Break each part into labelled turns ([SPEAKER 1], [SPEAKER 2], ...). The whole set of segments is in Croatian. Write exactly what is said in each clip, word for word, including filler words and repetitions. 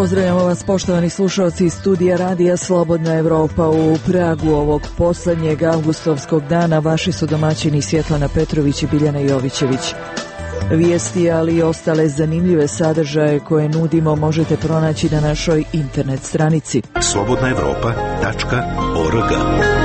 [SPEAKER 1] Pozdravljamo vas, poštovani slušalci iz studija Radija Slobodna Evropa u Pragu ovog posljednjeg avgustovskog dana. Vaši su domaćini Svjetlana Petrović i Biljana Jovićević. Vijesti, ali i ostale zanimljive sadržaje koje nudimo možete pronaći na našoj internet stranici
[SPEAKER 2] slobodna evropa tačka org.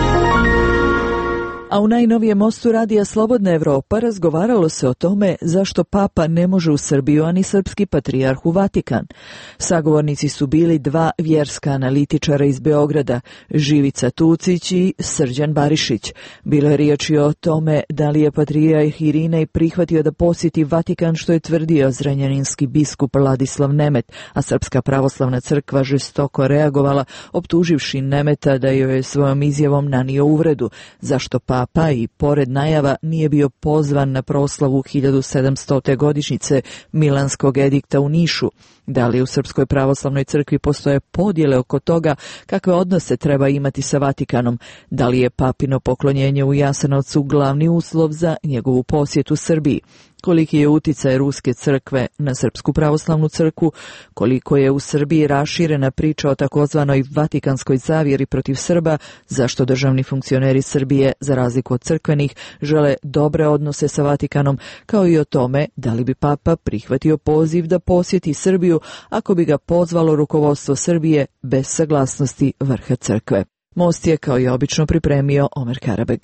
[SPEAKER 1] A u najnovijem mostu Radija Slobodna Evropa razgovaralo se o tome zašto Papa ne može u Srbiju, ani srpski patrijarh u Vatikan. Sagovornici su bili dva vjerska analitičara iz Beograda, Živica Tucić i Srđan Barišić. Bilo je riječi o tome da li je patrijarh Irinej prihvatio da posjeti Vatikan, što je tvrdio zrenjaninski biskup Ladislav Nemet, a Srpska pravoslavna crkva žestoko reagovala, optuživši Nemeta da joj je svojom izjavom nanio uvredu, zašto Papa Papa i pored najava nije bio pozvan na proslavu hiljadu sedamstote godišnjice Milanskog edikta u Nišu. Da li u Srpskoj pravoslavnoj crkvi postoje podjele oko toga kakve odnose treba imati sa Vatikanom? Da li je papino poklonjenje u Jasenovcu glavni uslov za njegovu posjetu Srbiji? Koliki je uticaj Ruske crkve na Srpsku pravoslavnu crkvu? Koliko je u Srbiji raširena priča o takozvanoj Vatikanskoj zavjeri protiv Srba? Zašto državni funkcioneri Srbije, za razliku od crkvenih, žele dobre odnose sa Vatikanom? Kao i o tome da li bi Papa prihvatio poziv da posjeti Srbiju ako bi ga pozvalo rukovodstvo Srbije bez saglasnosti vrha crkve. Most je kao i obično pripremio Omer Karabeg.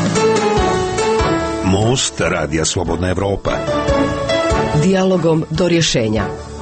[SPEAKER 2] Most Radija Slobodna Evropa.
[SPEAKER 3] Dijalogom do rješenja.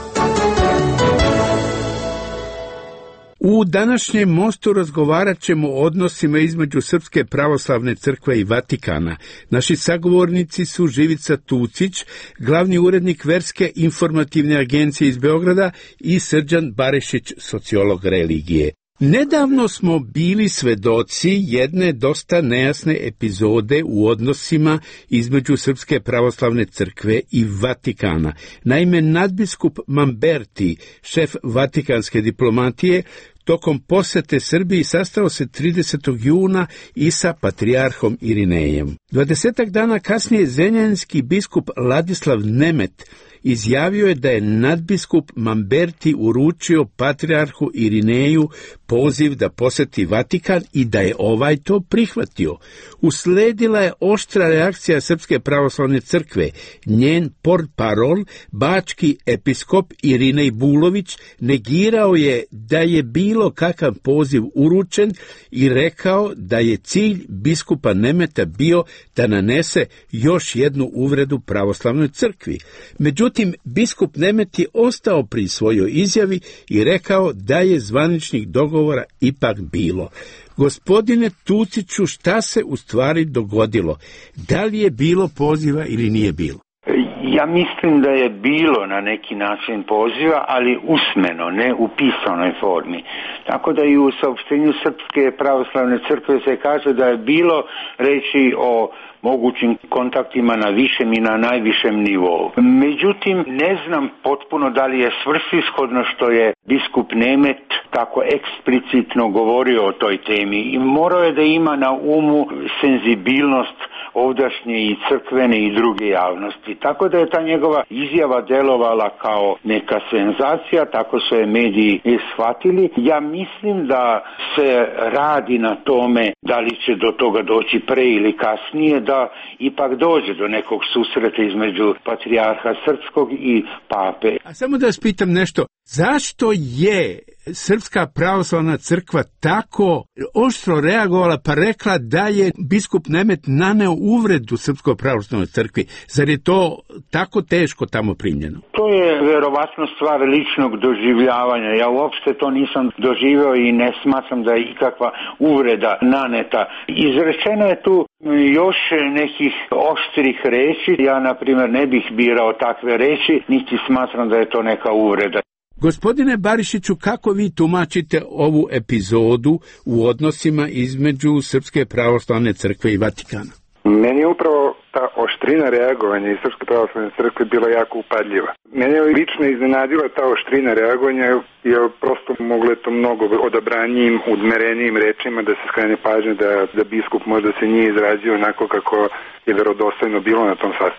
[SPEAKER 4] U današnjem mostu razgovarat ćemo o odnosima između Srpske pravoslavne crkve i Vatikana. Naši sagovornici su Živica Tucić, glavni urednik Verske informativne agencije iz Beograda, i Srđan Barišić, sociolog religije. Nedavno smo bili svedoci jedne dosta nejasne epizode u odnosima između Srpske pravoslavne crkve i Vatikana. Naime, nadbiskup Mamberti, šef vatikanske diplomatije, tokom posete Srbiji sastao se tridesetog juna i sa patrijarhom Irinejem. Dvadesetak dana kasnije zrenjaninski biskup Ladislav Nemet izjavio je da je nadbiskup Mamberti uručio patrijarhu Irineju poziv da posjeti Vatikan i da je ovaj to prihvatio. Usledila je oštra reakcija Srpske pravoslavne crkve. Njen portparol, bački episkop Irinej Bulović, negirao je da je bilo kakav poziv uručen i rekao da je cilj biskupa Nemeta bio da nanese još jednu uvredu pravoslavnoj crkvi. Međutim, biskup Nemet je ostao pri svojoj izjavi i rekao da je zvaničnih dogovora ipak bilo. Gospodine Tuciću, šta se u stvari dogodilo? Da li je bilo poziva ili nije bilo?
[SPEAKER 5] Ja mislim da je bilo na neki način poziva, ali usmeno, ne u pisanoj formi. Tako da i u saopštenju Srpske pravoslavne crkve se kaže da je bilo reći o mogućim kontaktima na višem i na najvišem nivou. Međutim, ne znam potpuno da li je svrsishodno što je biskup Nemet tako eksplicitno govorio o toj temi i morao je da ima na umu senzibilnost ovdašnje i crkvene i druge javnosti. Tako da je ta njegova izjava delovala kao neka senzacija, tako su je mediji shvatili. Ja mislim da se radi na tome da li će do toga doći pre ili kasnije, da ipak dođe do nekog susreta između patrijarha srpskog i pape.
[SPEAKER 4] A samo da vas pitam nešto, zašto je Srpska pravoslavna crkva tako oštro reagovala pa rekla da je biskup Nemet naneo uvredu Srpskoj pravoslavnoj crkvi? Zar je to tako teško tamo primljeno?
[SPEAKER 5] To je verovatno stvar ličnog doživljavanja. Ja uopšte to nisam doživeo i ne smatram da je ikakva uvreda naneta. Izrečeno je tu još nekih oštrih reči. Ja, na primjer, ne bih birao takve reči, niti smatram da je to neka uvreda.
[SPEAKER 4] Gospodine Barišiću, kako vi tumačite ovu epizodu u odnosima između Srpske pravoslavne crkve i Vatikana?
[SPEAKER 6] Meni je upravo ta oštrina reagovanja iz Srpske pravoslavne crkve bila jako upadljiva. Mene je lično iznenadila ta oštrina reagovanja, jer prosto moglo je to mnogo odabranijim, udmerenijim rečima da se skrene pažnje da, da biskup možda se nije izrazio onako kako je verodostojno bilo na tom sastanku.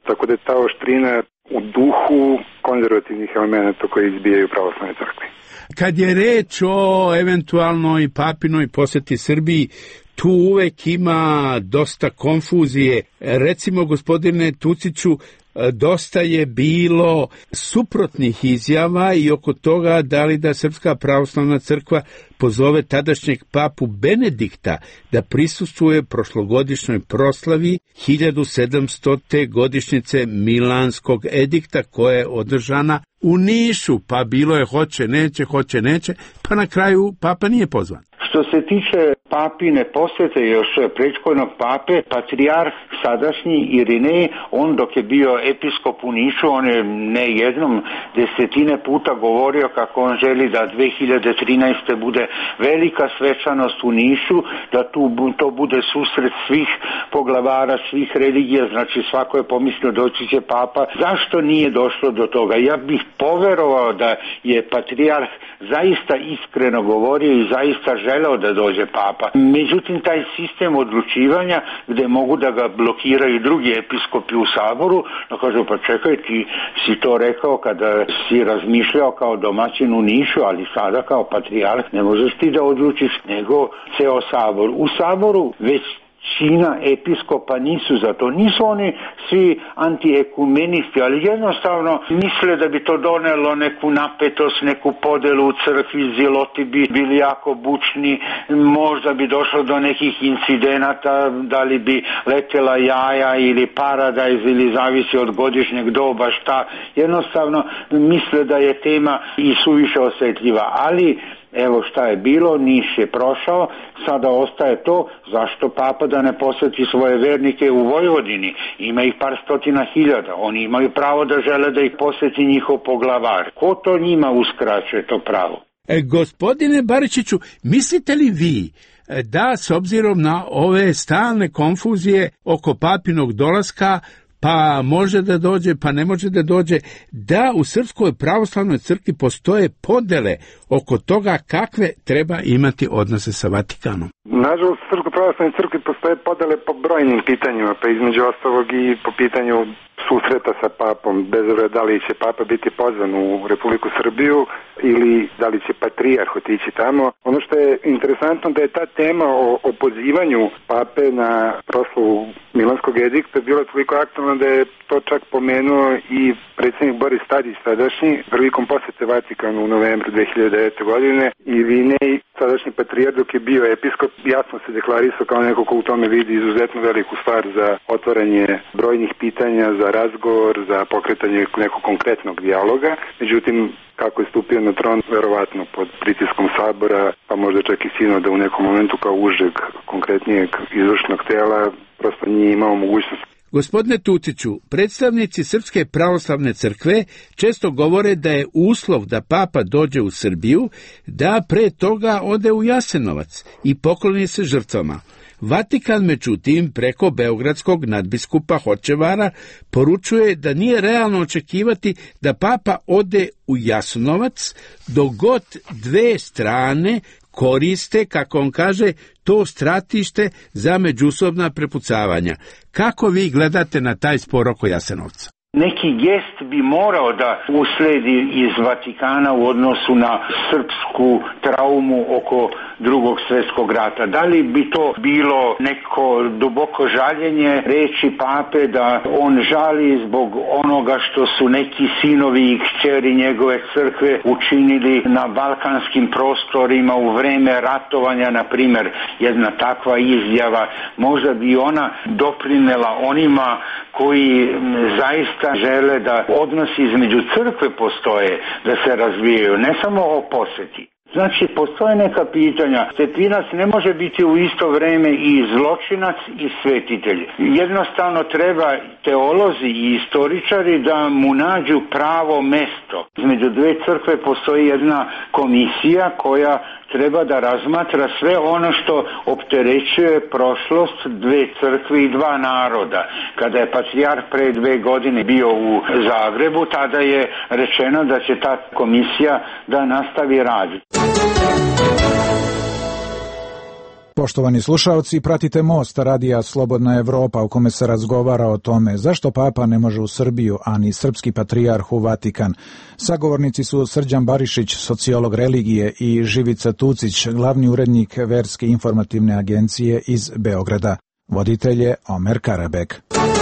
[SPEAKER 6] Tako da je ta oštrina u duhu konzervativnih elemenata koji izbijaju pravoslavne crkve.
[SPEAKER 4] Kad je reč o eventualnoj papinoj poseti Srbiji, tu uvek ima dosta konfuzije. Recimo, gospodine Tuciću, dosta je bilo suprotnih izjava i oko toga da li da Srpska pravoslavna crkva pozove tadašnjeg papu Benedikta da prisustvuje prošlogodišnjoj proslavi hiljadu sedamstote godišnjice Milanskog edikta koja je održana u Nišu, pa bilo je hoće, neće, hoće, neće, pa na kraju papa nije pozvan.
[SPEAKER 5] Što se tiče papine posete još prethodnog pape, patrijarh sadašnji Irinej, on dok je bio episkop u Nišu, on je ne jednom desetine puta govorio kako on želi da dve hiljade trinaeste. bude velika svečanost u Nišu, da tu to bude susret svih poglavara, svih religija, znači svako je pomislio doći će papa. Zašto nije došlo do toga? Ja bih poverovao da je patrijarh zaista iskreno govorio i zaista želeo da dođe papa. Međutim, taj sistem odlučivanja gde mogu da ga blokiraju drugi episkopi u saboru, no kažu pa čekaj, ti si to rekao kada si razmišljao kao domaćin u Nišu, ali sada kao patrijarh ne možeš ti da odlučiš, nego ceo sabor. U saboru već većina episkopa nisu za to. Nisu oni svi antiekumenisti, ali jednostavno misle da bi to donelo neku napetost, neku podelu u crkvi, ziloti bi bili jako bučni, možda bi došlo do nekih incidenata, da li bi letela jaja ili paradajz ili zavisi od godišnjeg doba šta. Jednostavno misle da je tema i suviše osjetljiva, ali evo šta je bilo, Niš je prošao, sada ostaje to zašto papa da ne posjeti svoje vernike u Vojvodini. Ima ih par stotina hiljada, oni imaju pravo da žele da ih posjeti njihov poglavar. Ko to njima uskraćuje to pravo?
[SPEAKER 4] E, gospodine Baričiću, mislite li vi da s obzirom na ove stalne konfuzije oko papinog dolaska, pa može da dođe, pa ne može da dođe, da u Srpskoj pravoslavnoj crkvi postoje podele oko toga kakve treba imati odnose sa Vatikanom?
[SPEAKER 6] Nažalost, u Srpskoj pravoslavnoj crkvi postoje podele po brojnim pitanjima, pa između ostalog i po pitanju susreta sa papom, bez obzira da li će papa biti pozvan u Republiku Srbiju ili da li će patrijarh otići tamo. Ono što je interesantno da je ta tema o, o pozivanju pape na proslavu Milanskog edikta bila toliko aktualna da je to čak pomenuo i predsjednik Boris Tadić tadašnji prilikom posete Vatikanu u novembru dve hiljade devete. godine i Vinej, sadašnji patrijarh dok je bio episkop, jasno se deklarisao kao neko ko u tome vidi izuzetno veliku stvar za otvaranje brojnih pitanja, za razgovor, za pokretanje nekog konkretnog dijaloga. Međutim, kako je stupio na tron, verovatno pod pritiskom sabora, pa možda čak i sinoda u nekom momentu kao užeg konkretnijeg izvršnog tela, prosto nije imao mogućnost.
[SPEAKER 4] Gospodine Tuciću, predstavnici Srpske pravoslavne crkve često govore da je uslov da papa dođe u Srbiju da pre toga ode u Jasenovac i pokloni se žrtvama. Vatikan, međutim, preko beogradskog nadbiskupa Hočevara poručuje da nije realno očekivati da papa ode u Jasenovac dok god dve strane koriste, kako on kaže, to stratište za međusobna prepucavanja. Kako vi gledate na taj spor oko Jasenovca?
[SPEAKER 5] Neki gest bi morao da usledi iz Vatikana u odnosu na srpsku traumu oko drugog svjetskog rata. Da li bi to bilo neko duboko žaljenje reči pape da on žali zbog onoga što su neki sinovi i kćeri njegove crkve učinili na balkanskim prostorima u vreme ratovanja, na primjer, jedna takva izjava, možda bi ona doprinela onima koji zaista žele da odnosi između crkve postoje, da se razvijaju, ne samo o posjeti. Znači, postoje neka pitanja. Stepinac ne može biti u isto vreme i zločinac i svetitelj. Jednostavno treba teolozi i istoričari da mu nađu pravo mesto. Između dve crkve postoji jedna komisija koja treba da razmatra sve ono što opterećuje prošlost dve crkve i dva naroda. Kada je patrijarh pre dve godine bio u Zagrebu, tada je rečeno da će ta komisija da nastavi rad.
[SPEAKER 7] Poštovani slušalci, pratite Most radija Slobodna Evropa u kome se razgovara o tome zašto papa ne može u Srbiju, a ni srpski patrijarh u Vatikan. Sagovornici su Srđan Barišić, sociolog religije, i Živica Tucić, glavni urednik Verske informativne agencije iz Beograda. Voditelj je Omer Karabek.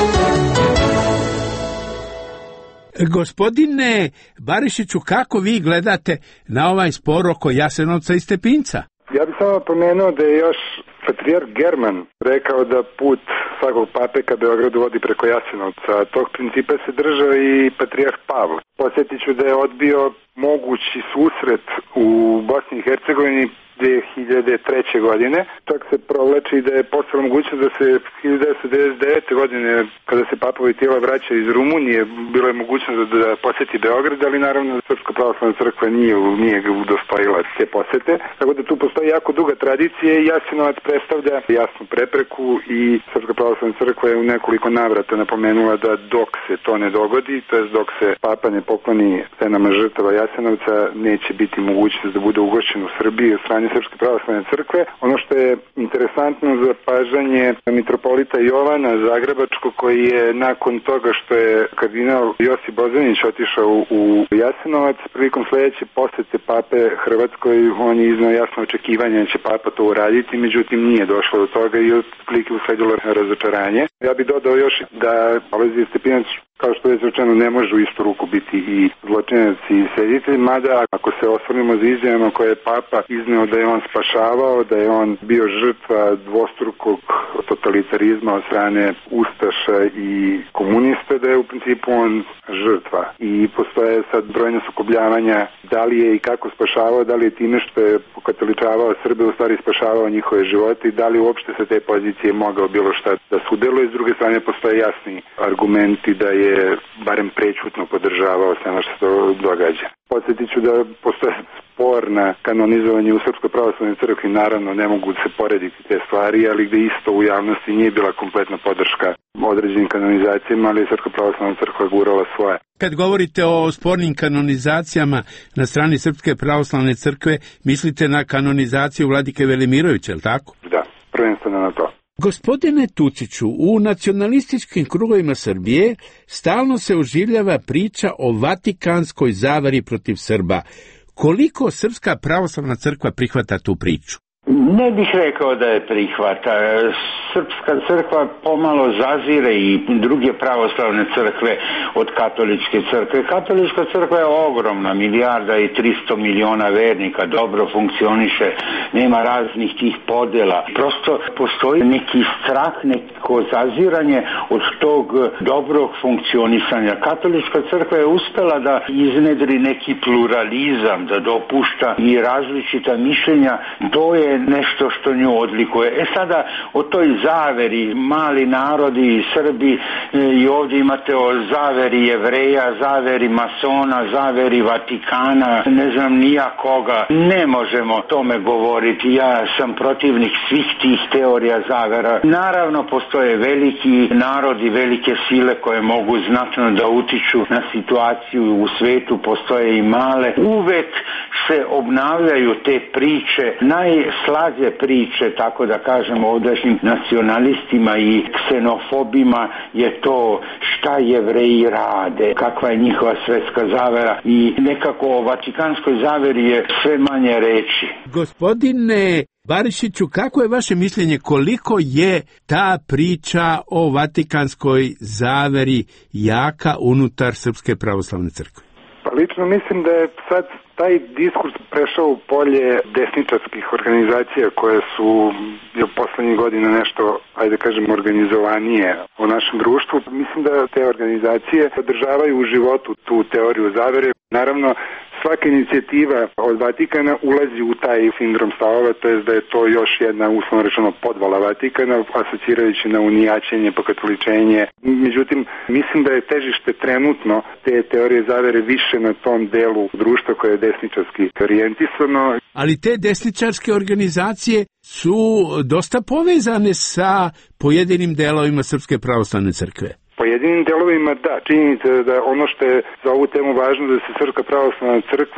[SPEAKER 4] Gospodine Barišiću, kako vi gledate na ovaj spor oko Jasenovca i Stepinca?
[SPEAKER 6] Ja bih samo pomenuo da je još patrijarh German rekao da put svakog pape ka Beogradu vodi preko Jasenovca. Tog principa se držao i patrijarh Pavle. Podsjetit ću da je odbio mogući susret u Bosni i Hercegovini dve hiljade treće. godine. Čak se provlači da je postala mogućnost da se hiljadu devetsto devedeset devete. godine, kada se papovi tijela vraćaju iz Rumunije, bilo je mogućnost da, da posjeti Beograd, ali naravno Srpska pravoslavna crkva nije, nije udostojila te posete. Tako da tu postoji jako duga tradicija i Jasenovac predstavlja jasnu prepreku i Srpska pravoslavna crkva je u nekoliko navrata napomenula da dok se to ne dogodi, to jest dok se papa ne pokloni scenama žrtava Jasenovca, neće biti mogućnost da bude ugošćen u Srbiji od strane Srpske pravoslavne crkve. Ono što je interesantno za pažanje mitropolita Jovana Zagrebačkog, koji je nakon toga što je kardinal Josip Bozanić otišao u Jasenovac, prilikom sljedeće posete pape Hrvatskoj, on je iznao jasno očekivanje da će papa to uraditi, međutim nije došlo do toga i otprilike usledilo razočaranje. Ja bih dodao još da Alojzije Stepinac, kao što je rečeno, ne može u istu ruku biti i zločinac i sveditelj, mada ako se osvrnemo za izjavama koje je papa izneo da je on spašavao, da je on bio žrtva dvostrukog totalitarizma od strane ustaša i komunista, da je u principu on žrtva. I postoje sad brojne sukobljavanja da li je i kako spašavao, da li je time što je pokatoličavao Srbe u stvari spašavao njihove živote i da li uopšte sa te pozicije mogao bilo šta da sudeluje. S druge strane postoje jasni argumenti da je barem prećutno podržavao sve ono što se događa. Podsjetit ću da postoje spor na kanonizovanje u Srpskoj pravoslavnoj crkvi, naravno ne mogu se porediti te stvari, ali gde isto u javnosti nije bila kompletna podrška određenim kanonizacijama, ali je Srpska pravoslavna crkva gurala svoje.
[SPEAKER 4] Kad govorite o spornim kanonizacijama na strani Srpske pravoslavne crkve, mislite na kanonizaciju vladike Velimirovića, je li tako?
[SPEAKER 6] Da, prvenstveno na to.
[SPEAKER 4] Gospodine Tuciću, u nacionalističkim krugovima Srbije stalno se oživljava priča o vatikanskoj zavari protiv Srba. Koliko Srpska pravoslavna crkva prihvata tu priču?
[SPEAKER 5] Ne bih rekao da je prihvata. Srpska crkva pomalo zazire i druge pravoslavne crkve od katoličke crkve. Katolička crkva je ogromna, milijarda i tristo miliona vernika, dobro funkcioniše, nema raznih tih podela. Prosto postoji neki strah, neko zaziranje od tog dobrog funkcionisanja. Katolička crkva je uspela da iznedri neki pluralizam, da dopušta i različita mišljenja. To je nešto što nju odlikuje. E sada o toj zaveri, mali narodi, Srbi, i ovdje imate o zaveri Jevreja, zaveri masona, zaveri Vatikana, ne znam nija koga. Ne možemo o tome govoriti. Ja sam protivnik svih tih teorija zavera. Naravno postoje veliki narodi, velike sile koje mogu znatno da utiču na situaciju u svetu, postoje i male. Uvek se obnavljaju te priče, najslađe priče, tako da kažemo, ovdašnjim nacionalistima i ksenofobima je to šta Jevreji rade, kakva je njihova svetska zavera, i nekako o vatikanskoj zaveri je sve manje reči.
[SPEAKER 4] Gospodine Barišiću, kako je vaše mišljenje, koliko je ta priča o vatikanskoj zaveri jaka unutar Srpske pravoslavne crkve?
[SPEAKER 6] Pa lično mislim da je sad taj diskurs prešao u polje desničarskih organizacija koje su u poslednjih godina nešto, ajde kažem, organizovanije u našem društvu. Mislim da te organizacije podržavaju u životu tu teoriju zavere. Naravno, svaka inicijativa od Vatikana ulazi u taj sindrom stavova, to je da je to još jedna, uslovno rečeno, podvala Vatikana, asocirajući na unijaćenje, pokatoličenje. Međutim, mislim da je težište trenutno te teorije zavere više na tom delu društva koje je desničarski orijentisano.
[SPEAKER 4] Ali te desničarske organizacije su dosta povezane sa pojedinim delovima Srpske pravoslavne crkve.
[SPEAKER 6] Pojedinim delovima da, činjenica da ono što je za ovu temu važno da se Srpska pravoslavna crkva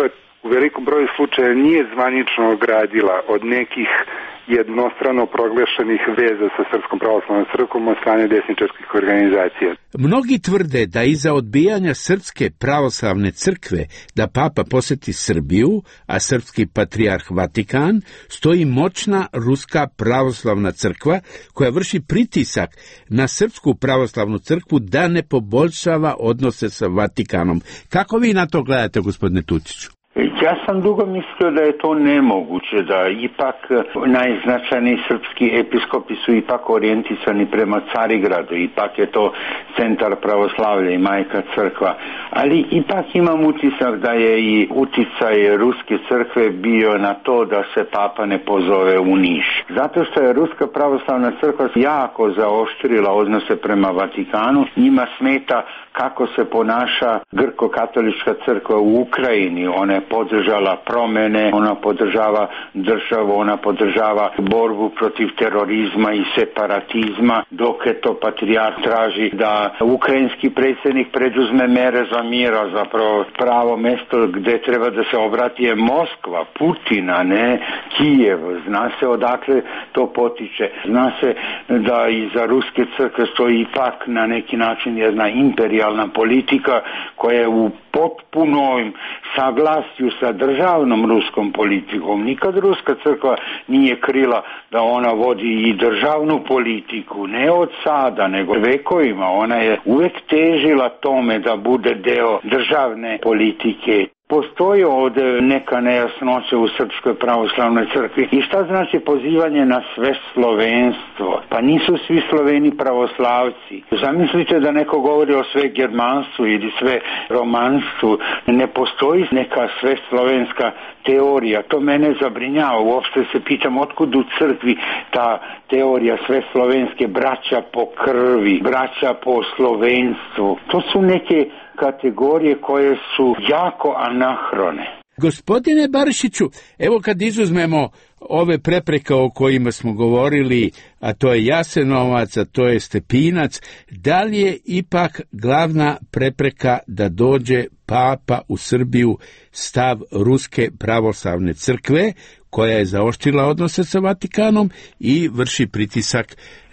[SPEAKER 6] u velikom broju slučaja nije zvanično ogradila od nekih jednostrano proglašenih veza sa Srpskom pravoslavnom crkvom od strane desničarskih organizacija.
[SPEAKER 4] Mnogi tvrde da iza odbijanja Srpske pravoslavne crkve da papa poseti Srbiju, a srpski patrijarh Vatikan, stoji moćna Ruska pravoslavna crkva koja vrši pritisak na Srpsku pravoslavnu crkvu da ne poboljšava odnose sa Vatikanom. Kako vi na to gledate, gospodine Tuciću?
[SPEAKER 5] Ja sam dugo mislio da je to nemoguće, da ipak najznačajniji srpski episkopi su ipak orijentisani prema Carigradu, ipak je to centar pravoslavlja i majka crkva, ali ipak imam utisak da je i uticaj Ruske crkve bio na to da se papa ne pozove u Niš. Zato što je Ruska pravoslavna crkva jako zaoštrila odnose prema Vatikanu, njima smeta kako se ponaša grko-katolička crkva u Ukrajini. Ona je podržala promene, ona podržava državu, ona podržava borbu protiv terorizma i separatizma, dok je to patrijarh traži da ukrajinski predsjednik preduzme mere za mira, zapravo pravo mesto gdje treba da se obrati je Moskva, Putina, ne Kijev. Zna se odakle to potiče. Zna se da iza Ruske crkve stoji ipak na neki način jedna imperijalna politika koja je u potpunom saglasju sa državnom ruskom politikom. Nikad Ruska crkva nije krila da ona vodi i državnu politiku, ne od sada, nego vekovima. Ona je uvek težila tome da bude deo državne politike. Postoji ovdje neka nejasnoća u Srpskoj pravoslavnoj crkvi. I šta znači pozivanje na sve slovenstvo? Pa nisu svi Sloveni pravoslavci. Zamislite da neko govori o sve germanstvu ili sve romanstvu. Ne postoji neka sve slovenska teorija. To mene zabrinjava. Uopšte se pitam otkud u crkvi ta teorija sve slovenske, braća po krvi, braća po slovenstvu. To su neke kategorije koje su jako anahrone.
[SPEAKER 4] Gospodine Barišiću, evo kad izuzmemo ove prepreke o kojima smo govorili, a to je Jasenovac, a to je Stepinac, da li je ipak glavna prepreka da dođe papa u Srbiju stav Ruske pravoslavne crkve, koja je zaoštrila odnose sa Vatikanom i vrši pritisak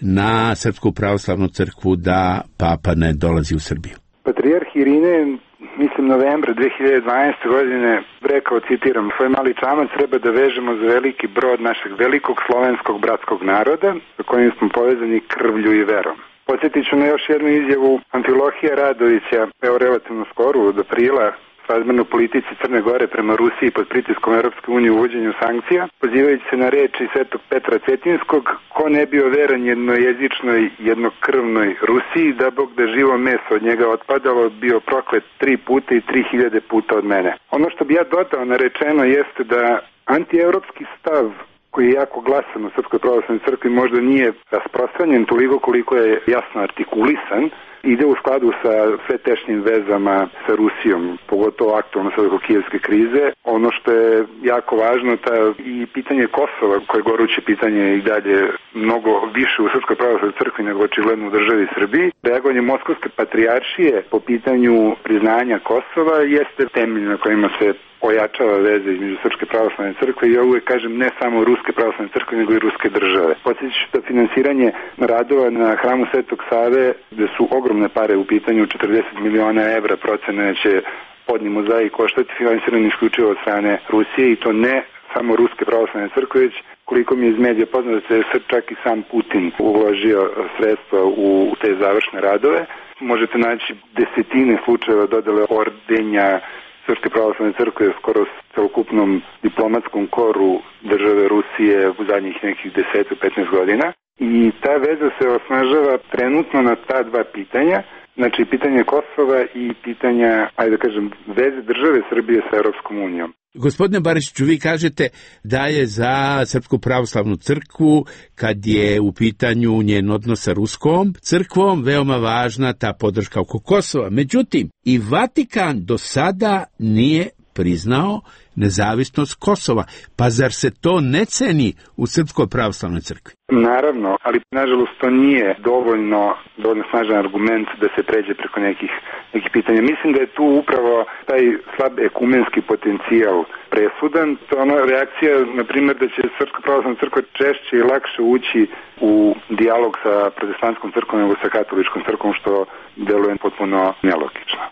[SPEAKER 4] na Srpsku pravoslavnu crkvu da papa ne dolazi u Srbiju?
[SPEAKER 6] Patrijarh Irine, mislim novembra dve hiljade dvanaeste. godine, rekao, citiram, svoj mali čamac treba da vežemo za veliki brod našeg velikog slovenskog bratskog naroda, sa kojim smo povezani krvlju i verom. Podsjetit ću na još jednu izjavu Amfilohija Radovića, evo relativno skoro, od aprila, srazmerno politici Crne Gore prema Rusiji pod pritiskom Europske unije u uvođenju sankcija, pozivajući se na reči Svetog Petra Cetinskog, ko ne bio veran jednojezičnoj, jednokrvnoj Rusiji, da Bog da živo meso od njega otpadalo, bio proklet tri puta i tri hiljade puta od mene. Ono što bi ja dodao na rečeno jeste da antievropski stav koji je jako glasan u Srpskoj pravoslavnoj crkvi možda nije rasprostranjen toliko koliko je jasno artikulisan, ide u skladu sa sve tešnjim vezama sa Rusijom, pogotovo aktualno sad oko kijevske krize. Ono što je jako važno, ta i pitanje Kosova, koje je goruće pitanje i dalje mnogo više u Srpskoj pravoslavnoj crkvi nego očigledno u državi Srbiji. Reagovanje Moskovske patrijaršije po pitanju priznanja Kosova jeste temelj na kojima se ojačava veze između Srpske pravoslavne crkve i ja uvijek kažem ne samo Ruske pravoslavne crkve nego i Ruske države. Podsjetit ću da finansiranje radova na hramu Svetog Save, gde su ogromne pare u pitanju, četrdeset miliona evra procene će podni mozaik koštati, finansirani isključivo od strane Rusije i to ne samo Ruske pravoslavne crkve, već koliko mi je iz medija poznato da se čak i sam Putin uložio sredstva u te završne radove. Možete naći desetine slučajeva dodele ordenja Srpske pravoslavne crkve skoro s celokupnom diplomatskom koru države Rusije u zadnjih nekih deset do petnaest godina. I ta veza se osnažava trenutno na ta dva pitanja, znači pitanje Kosova i pitanja, ajde da kažem, veze države Srbije sa Europskom unijom.
[SPEAKER 4] Gospodine Barišiću, vi kažete da je za Srpsku pravoslavnu crkvu, kad je u pitanju njen odnos sa Ruskom crkvom, veoma važna ta podrška oko Kosova. Međutim, i Vatikan do sada nije priznao nezavisnost Kosova. Pa zar se to ne ceni u Srpskoj pravoslavnoj crkvi?
[SPEAKER 6] Naravno, ali nažalost to nije dovoljno, dovoljno snažan argument da se pređe preko nekih, nekih pitanja. Mislim da je tu upravo taj slab ekumenski potencijal presudan. To je ona reakcija, na primjer, da će Srpska pravoslavna crkva češće i lakše ući u dijalog sa protestantskom crkvom nego sa katoličkom crkvom, što deluje potpuno nelogično.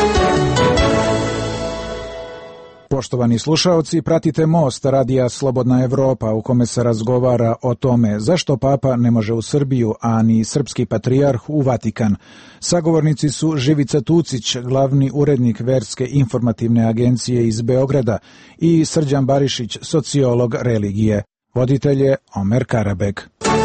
[SPEAKER 7] Poštovani slušaoci, pratite Most radija Slobodna Evropa u kome se razgovara o tome zašto papa ne može u Srbiju, a ni srpski patrijarh u Vatikan. Sagovornici su Živica Tucić, glavni urednik Verske informativne agencije iz Beograda, i Srđan Barišić, sociolog religije. Voditelj je Omer Karabek.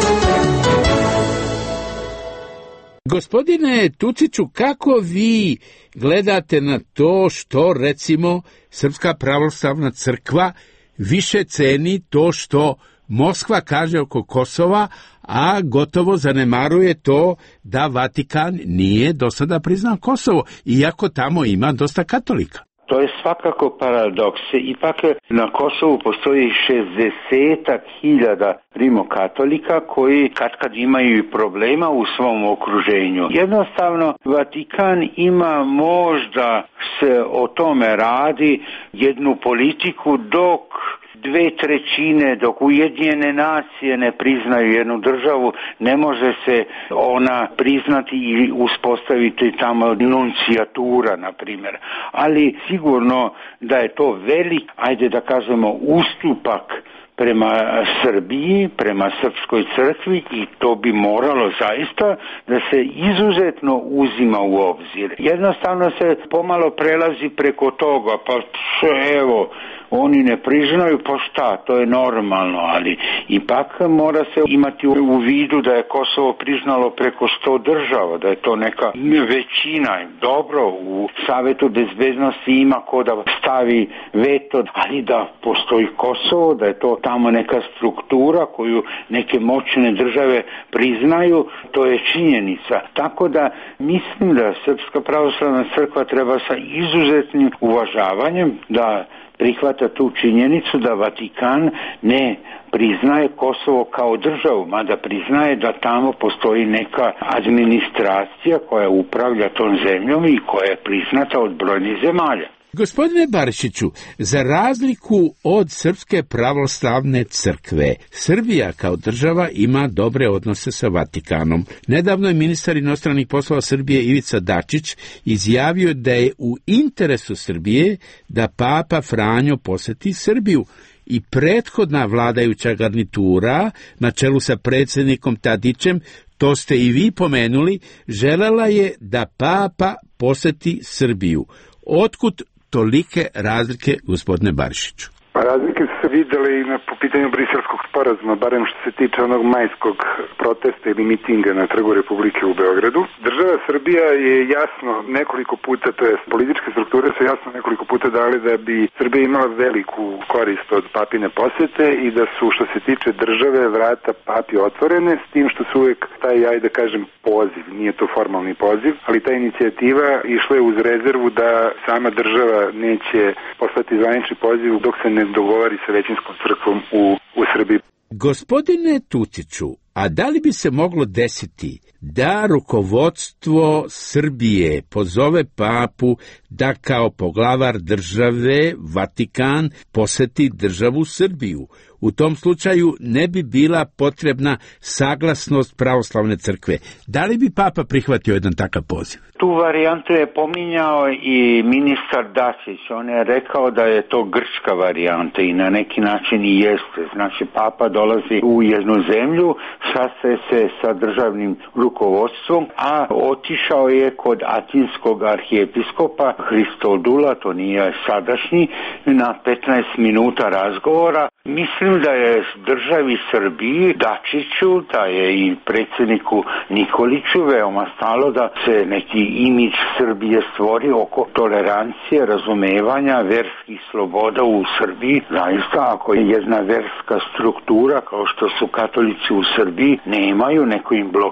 [SPEAKER 4] Gospodine Tuciću, kako vi gledate na to što, recimo, Srpska pravoslavna crkva više ceni to što Moskva kaže oko Kosova, a gotovo zanemaruje to da Vatikan nije do sada priznao Kosovo, iako tamo ima dosta katolika?
[SPEAKER 5] To je svakako paradoks. Ipak na Kosovu postoji šezdeset hiljada rimokatolika koji katkad imaju problema u svom okruženju. Jednostavno, Vatikan ima, možda se o tome radi, jednu politiku, dok dve trećine, dok Ujedinjene nacije ne priznaju jednu državu, ne može se ona priznati i uspostaviti tamo nuncijatura, na primjer. Ali sigurno da je to velik, ajde da kažemo, ustupak prema Srbiji, prema Srpskoj crkvi, i to bi moralo zaista da se izuzetno uzima u obzir. Jednostavno se pomalo prelazi preko toga, pa evo, oni ne priznaju, pa šta, to je normalno, ali ipak mora se imati u vidu da je Kosovo priznalo preko sto država, da je to neka većina. Dobro, u Savetu bezbednosti ima ko da stavi veto, ali da postoji Kosovo, da je to tamo neka struktura koju neke moćne države priznaju, to je činjenica. Tako da mislim da Srpska pravoslavna crkva treba sa izuzetnim uvažavanjem da prihvata tu činjenicu da Vatikan ne priznaje Kosovo kao državu, mada priznaje da tamo postoji neka administracija koja upravlja tom zemljom i koja je priznata od brojnih zemalja.
[SPEAKER 4] Gospodine Barišiću, za razliku od Srpske pravoslavne crkve, Srbija kao država ima dobre odnose sa Vatikanom. Nedavno je ministar inostranih poslova Srbije Ivica Dačić izjavio da je u interesu Srbije da Papa Franjo poseti Srbiju. I prethodna vladajuća garnitura, na čelu sa predsjednikom Tadićem, to ste i vi pomenuli, želela je da Papa poseti Srbiju. Otkud tolike razlike, gospodine Barišiću?
[SPEAKER 6] Razlike su se vidjeli i na, po pitanju Briselskog sporazuma, barem što se tiče onog majskog protesta ili mitinga na Trgu Republike u Beogradu. Država Srbija je jasno nekoliko puta, to je političke strukture su jasno nekoliko puta dali da bi Srbija imala veliku korist od papine posete i da su, što se tiče države, vrata papi otvorene, s tim što su uvijek taj, ajde da kažem, poziv, nije to formalni poziv, ali ta inicijativa išla je uz rezervu da sama država neće poslati zvanični poziv dok se ne dogovori sa većinskom crkvom u, u Srbiji.
[SPEAKER 4] Gospodine Tuciću, a da li bi se moglo desiti da rukovodstvo Srbije pozove papu da kao poglavar države Vatikan poseti državu Srbiju? U tom slučaju ne bi bila potrebna saglasnost pravoslavne crkve. Da li bi papa prihvatio jedan takav poziv?
[SPEAKER 5] Tu varijantu je pominjao i ministar Dačić. On je rekao da je to grčka varijanta i na neki način i jeste. Znači, papa dolazi u jednu zemlju, sastaje se sa državnim rukovodstvom, a otišao je kod atinskog arhijepiskopa Hristodula, to nije sadašnji, na petnaest minuta razgovora. Mislim da je državi Srbiji, Dačiću, da je i predsjedniku Nikoliću veoma stalo da se neki imidž Srbije stvori oko tolerancije, razumevanja, verskih sloboda u Srbiji. Zaista, ako je jedna verska struktura, kao što su katolici u Srbiji, nemaju, neko im blokira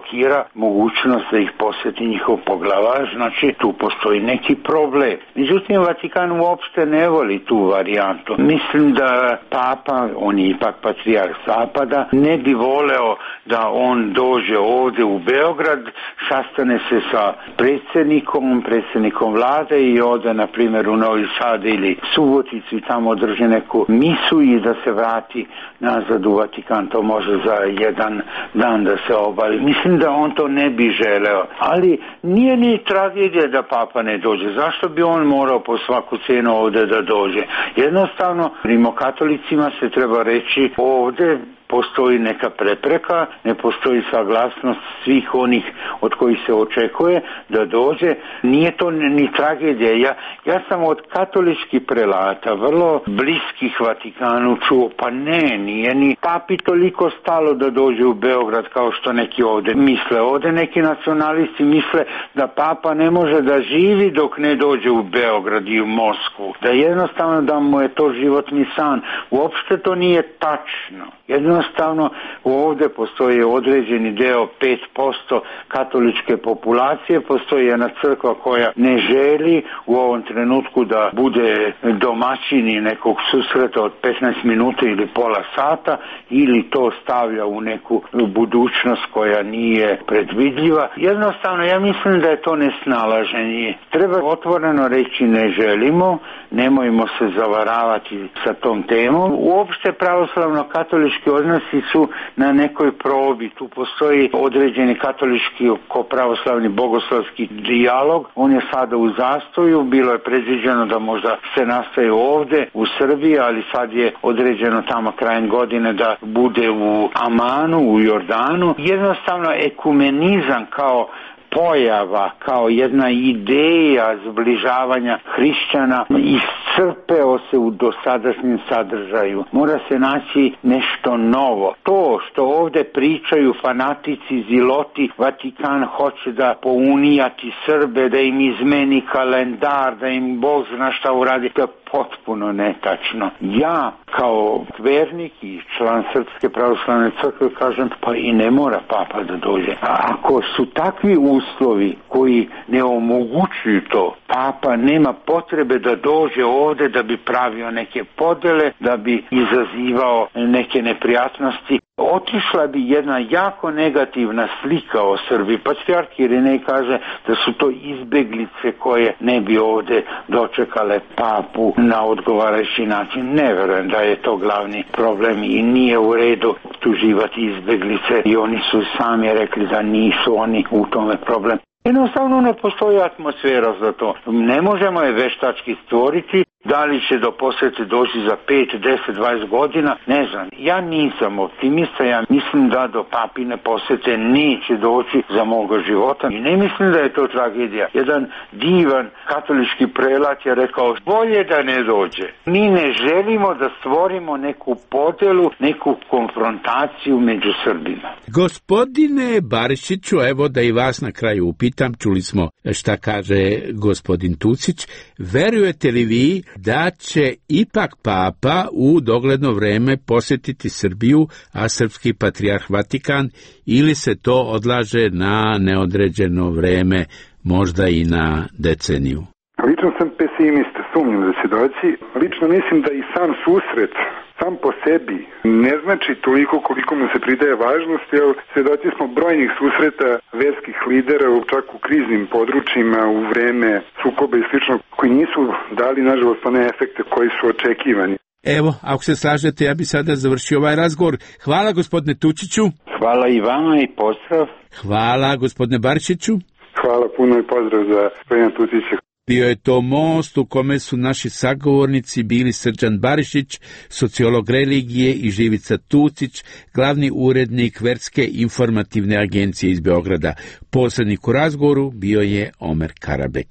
[SPEAKER 5] mogućnost da ih posjeti njihov poglavar, znači tu postoji neki problem. Međutim, Vatikan uopšte ne voli tu varijantu. Mislim da Papa, on je ipak patrijarh Zapada, ne bi voleo da on dođe ovdje u Beograd, sastane se sa predsjednikom, predsjednikom vlade i ode, na primjer, u Novi Sad ili Suboticu i tamo drži neku misu i da se vrati nazad u Vatikan. To može za jedan dan da se obavi. Mislim da on to ne bi želeo. Ali nije ni tragedija da Papa ne dođe. Zašto bi on morao po svaku cijenu ovdje da dođe? Jednostavno, rimokatolicima se treba reći ovdje postoji neka prepreka, ne postoji saglasnost svih onih od kojih se očekuje da dođe. Nije to ni tragedija. Ja, ja sam od katoličkih prelata, vrlo bliskih Vatikanu, čuo, pa ne, nije ni papi toliko stalo da dođe u Beograd kao što neki ovdje misle. Ovdje neki nacionalisti misle da Papa ne može da živi dok ne dođe u Beograd i u Moskvu. Da jednostavno da mu je to životni san. Uopšte to nije tačno. Jednostavno ovdje postoji određeni deo pet posto katoličke populacije, postoji jedna crkva koja ne želi u ovom trenutku da bude domaćini nekog susreta od petnaest minuta ili pola sata ili to stavlja u neku budućnost koja nije predvidljiva. Jednostavno ja mislim da je to nesnalaženje. Treba otvoreno reći ne želimo, nemojmo se zavaravati sa tom temom. Uopšte pravoslavno katolički odnosi su na nekoj probi. Tu postoji određeni katolički ko pravoslavni bogoslovski dijalog. On je sada u zastoju. Bilo je predviđeno da možda se nastaje ovdje u Srbiji, ali sad je određeno tamo krajem godine da bude u Amanu, u Jordanu. Jednostavno ekumenizam kao pojava, kao jedna ideja zbližavanja hrišćana iscrpeo se u dosadašnjem sadržaju. Mora se naći nešto novo. To što ovdje pričaju fanatici, ziloti, Vatikan hoće da pounijati Srbe, da im izmeni kalendar, da im Bog zna šta uradi, to je potpuno netačno. Ja kao vernik i član Srpske pravoslavne crkve kažem, pa i ne mora Papa da dođe. A ako su takvi uslovi koji ne omogućuju to, Papa nema potrebe da dođe ovdje da bi pravio neke podele, da bi izazivao neke neprijatnosti. Otišla bi jedna jako negativna slika o Srbiji. Patrijarh Irinej kaže da su to izbeglice koje ne bi ovdje dočekale Papu na odgovarajući način. Ne verujem da je to glavni problem i nije u redu tuživati izbeglice i oni su sami rekli da nisu oni u tome problem. Jednostavno ne postoji atmosfera za to. Ne možemo je veštački stvoriti. Da li će do posjete doći za pet, deset, dvadeset godina, ne znam. Ja nisam optimista, ja mislim da do papine posjete neće doći za moga života i ne mislim da je to tragedija. Jedan divan katolički prelat je rekao, bolje da ne dođe. Mi ne želimo da stvorimo neku podelu, neku konfrontaciju među Srbima.
[SPEAKER 4] Gospodine Barišiću, evo da i vas na kraju upitam, čuli smo šta kaže gospodin Tucić, verujete li vi da će ipak Papa u dogledno vreme posjetiti Srbiju, a srpski patrijarh Vatikan, ili se to odlaže na neodređeno vreme, možda i na deceniju?
[SPEAKER 6] Lično sam pesimista, sumnjam da će doći. Lično mislim da i sam susret sam po sebi ne znači toliko koliko mu se pridaje važnost, jer svedoci smo brojnih susreta verskih lidera čak u kriznim područjima u vreme sukoba i slično, koji nisu dali nažalost one efekte koji su očekivani.
[SPEAKER 4] Evo, ako se slažete, ja bi sada završio ovaj razgovor. Hvala gospodine Tučiću.
[SPEAKER 5] Hvala i vama i pozdrav.
[SPEAKER 4] Hvala gospodine Barišiću.
[SPEAKER 6] Hvala puno i pozdrav za gospodina Tučića.
[SPEAKER 4] Bio je to most u kome su naši sagovornici bili Srđan Barišić, sociolog religije, i Živica Tucić, glavni urednik Verske informativne agencije iz Beograda. Posrednik u razgovoru bio je Omer Karabek.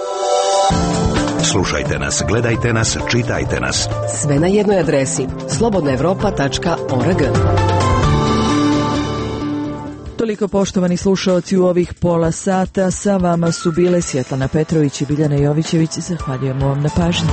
[SPEAKER 2] Slušajte nas, gledajte nas, čitajte nas.
[SPEAKER 3] Sve na jednoj adresi slobodna evropa tačka org.
[SPEAKER 1] Toliko, poštovani slušaoci, u ovih pola sata. Sa vama su bile Svjetlana Petrović i Biljana Jovićević. Zahvaljujemo vam na pažnji.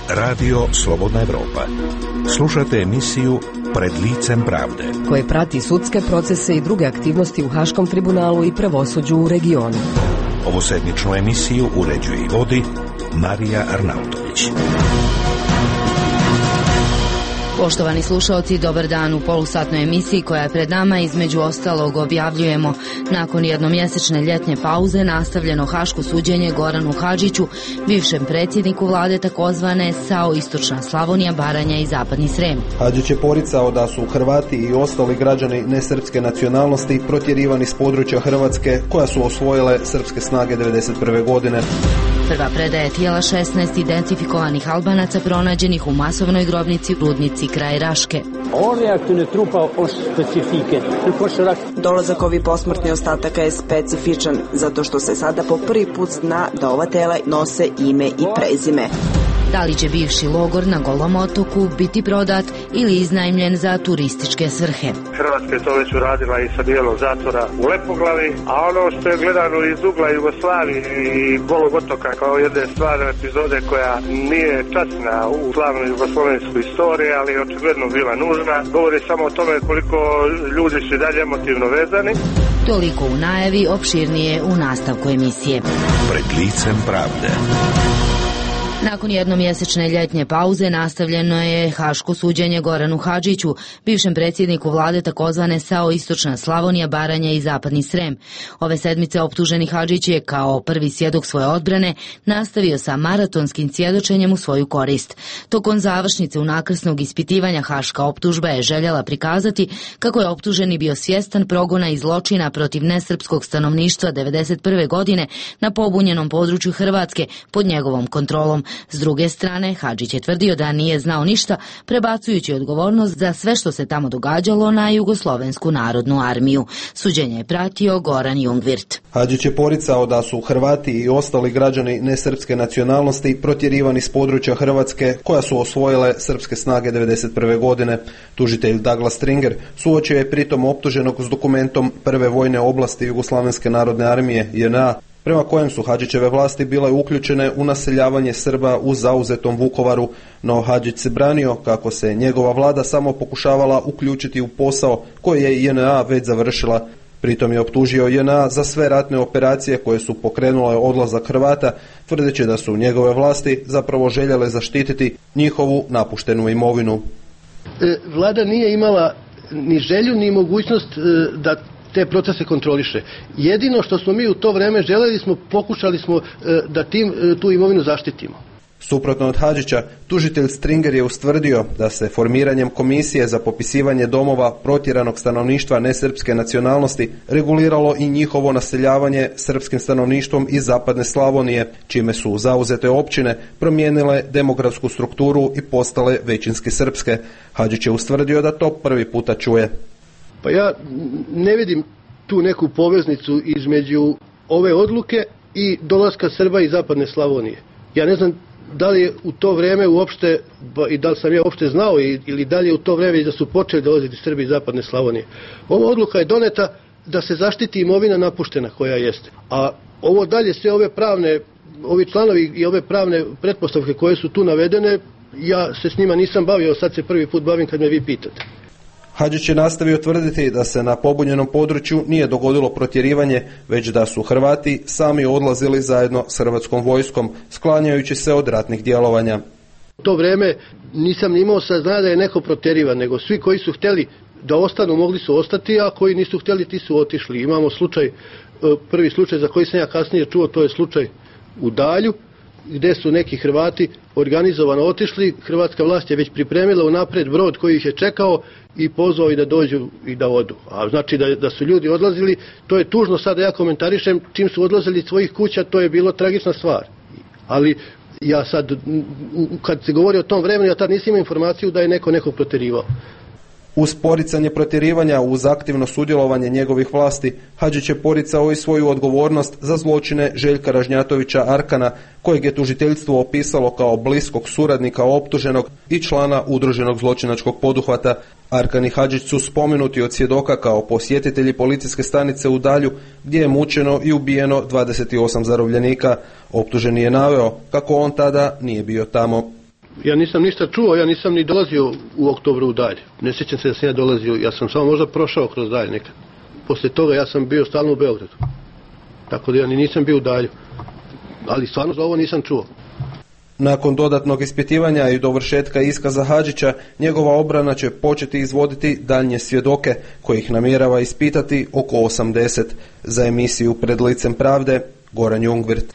[SPEAKER 2] Radio Slobodna Evropa. Slušate emisiju Pred licem pravde,
[SPEAKER 3] koje prati sudske procese i druge aktivnosti u Haškom tribunalu i pravosuđu u regionu.
[SPEAKER 2] Ovosedmičnu emisiju uređuje i vodi Marija Arnautović.
[SPEAKER 8] Poštovani slušalci, dobar dan. U polusatnoj emisiji koja je pred nama između ostalog objavljujemo: nakon jednomjesečne ljetnje pauze nastavljeno haško suđenje Goranu Hadžiću, bivšem predsjedniku vlade takozvane S A O Istočna Slavonija, Baranja i Zapadni Srem.
[SPEAKER 9] Hadžić je poricao da su Hrvati i ostali građani nesrpske nacionalnosti protjerivani s područja Hrvatske koja su osvojile srpske snage devedeset prve godine.
[SPEAKER 8] Prva predaje tijela šesnaest identifikovanih Albanaca pronađenih u masovnoj grobnici u Rudnici kraj Raške.
[SPEAKER 10] Dolazak ovih posmrtnih ostataka je specifičan, zato što se sada po prvi put zna da ova tela nose ime i prezime.
[SPEAKER 8] Da li će bivši logor na Golom otoku biti prodat ili iznajmljen za turističke svrhe?
[SPEAKER 11] Hrvatska je to već uradila i sa dijelom zatvora u Lepoglavi, a ono što je gledano iz ugla Jugoslavije i Golog otoka kao jedne stvarne epizode koja nije časna u slavnoj jugoslovenskoj istoriji, ali je očigledno bila nužna, govori samo o tome koliko ljudi su dalje emotivno vezani.
[SPEAKER 8] Toliko u najavi, opširnije u nastavku emisije.
[SPEAKER 2] Pred licem pravde.
[SPEAKER 8] Nakon jednomjesečne ljetnje pauze nastavljeno je haško suđenje Goranu Hadžiću, bivšem predsjedniku vlade takozvane S A O Istočna Slavonija, Baranja i Zapadni Srem. Ove sedmice optuženi Hadžić je kao prvi svjedok svoje odbrane nastavio sa maratonskim svjedočenjem u svoju korist. Tokom završnice unakrsnog ispitivanja haška optužba je željela prikazati kako je optuženi bio svjestan progona i zločina protiv nesrpskog stanovništva devedeset prve godine na pobunjenom području Hrvatske pod njegovom kontrolom. S druge strane, Hadžić je tvrdio da nije znao ništa, prebacujući odgovornost za sve što se tamo događalo na Jugoslovensku narodnu armiju. Suđenje je pratio Goran Jungvirt.
[SPEAKER 9] Hadžić je poricao da su Hrvati i ostali građani nesrpske nacionalnosti protjerivani s područja Hrvatske koja su osvojile srpske snage devedeset prve godine. Tužitelj Douglas Stringer suočio je pritom optuženog s dokumentom prve vojne oblasti Jugoslavenske narodne armije J N A, prema kojem su Hadžićeve vlasti bile uključene u naseljavanje Srba u zauzetom Vukovaru, no Hadžić se branio kako se njegova vlada samo pokušavala uključiti u posao koji je J N A već završila. Pritom je optužio J N A za sve ratne operacije koje su pokrenule odlazak Hrvata, tvrdeći da su njegove vlasti zapravo željele zaštititi njihovu napuštenu imovinu.
[SPEAKER 12] Vlada nije imala ni želju ni mogućnost da te procese kontroliše. Jedino što smo mi u to vreme želeli smo, pokušali smo da tim, tu imovinu zaštitimo.
[SPEAKER 9] Suprotno od Hadžića, tužitelj Stringer je ustvrdio da se formiranjem komisije za popisivanje domova protjeranog stanovništva nesrpske nacionalnosti reguliralo i njihovo naseljavanje srpskim stanovništvom iz zapadne Slavonije, čime su zauzete općine promijenile demografsku strukturu i postale većinski srpske. Hadžić je ustvrdio da to prvi puta čuje.
[SPEAKER 12] Pa ja ne vidim tu neku poveznicu između ove odluke i dolaska Srba iz zapadne Slavonije. Ja ne znam da li je u to vrijeme uopšte, i da li sam ja uopšte znao, ili da li je u to vrijeme da su počeli dolaziti Srbi iz zapadne Slavonije. Ova odluka je doneta da se zaštiti imovina napuštena koja jeste. A ovo dalje, sve ove pravne, ovi članovi i ove pravne pretpostavke koje su tu navedene, ja se s njima nisam bavio, sad se prvi put bavim kad me vi pitate.
[SPEAKER 9] Hadžić je nastavio tvrditi da se na pobunjenom području nije dogodilo protjerivanje, već da su Hrvati sami odlazili zajedno s hrvatskom vojskom, sklanjajući se od ratnih djelovanja.
[SPEAKER 12] U to vrijeme nisam imao saznanja da je neko protjerivan, nego svi koji su htjeli da ostanu mogli su ostati, a koji nisu htjeli ti su otišli. Imamo slučaj, prvi slučaj za koji sam ja kasnije čuo, to je slučaj u Dalju, gdje su neki Hrvati organizovano otišli. Hrvatska vlast je već pripremila unaprijed brod koji ih je čekao i pozvao i da dođu i da odu. A znači da, da su ljudi odlazili, to je tužno sada ja komentarišem, čim su odlazili iz svojih kuća, to je bilo tragična stvar. Ali ja sad, kad se govori o tom vremenu, ja tad nisam imao informaciju da je neko neko protjerivao.
[SPEAKER 9] Uz poricanje protjerivanja uz aktivno sudjelovanje njegovih vlasti, Hadžić je poricao i svoju odgovornost za zločine Željka Ražnjatovića Arkana, kojeg je tužiteljstvo opisalo kao bliskog suradnika optuženog i člana udruženog zločinačkog poduhvata. Arkan i Hadžić su spomenuti od svjedoka kao posjetitelji policijske stanice u Dalju, gdje je mučeno i ubijeno dvadeset osam zarobljenika. Optuženi je naveo kako on tada nije bio tamo.
[SPEAKER 12] Ja nisam ništa čuo, ja nisam ni dolazio u oktobru u dalj. Ne sjećam se da sam ja dolazio, ja sam samo možda prošao kroz dalj nekad. Poslije toga ja sam bio stalno u Beogradu. Tako da ja ni nisam bio u dalju. Ali stvarno za ovo nisam čuo.
[SPEAKER 9] Nakon dodatnog ispitivanja i dovršetka iskaza Hadžića, njegova obrana će početi izvoditi daljnje svjedoke, kojih namjerava ispitati oko osamdeset. Za emisiju Pred licem pravde, Goran Jungwirth.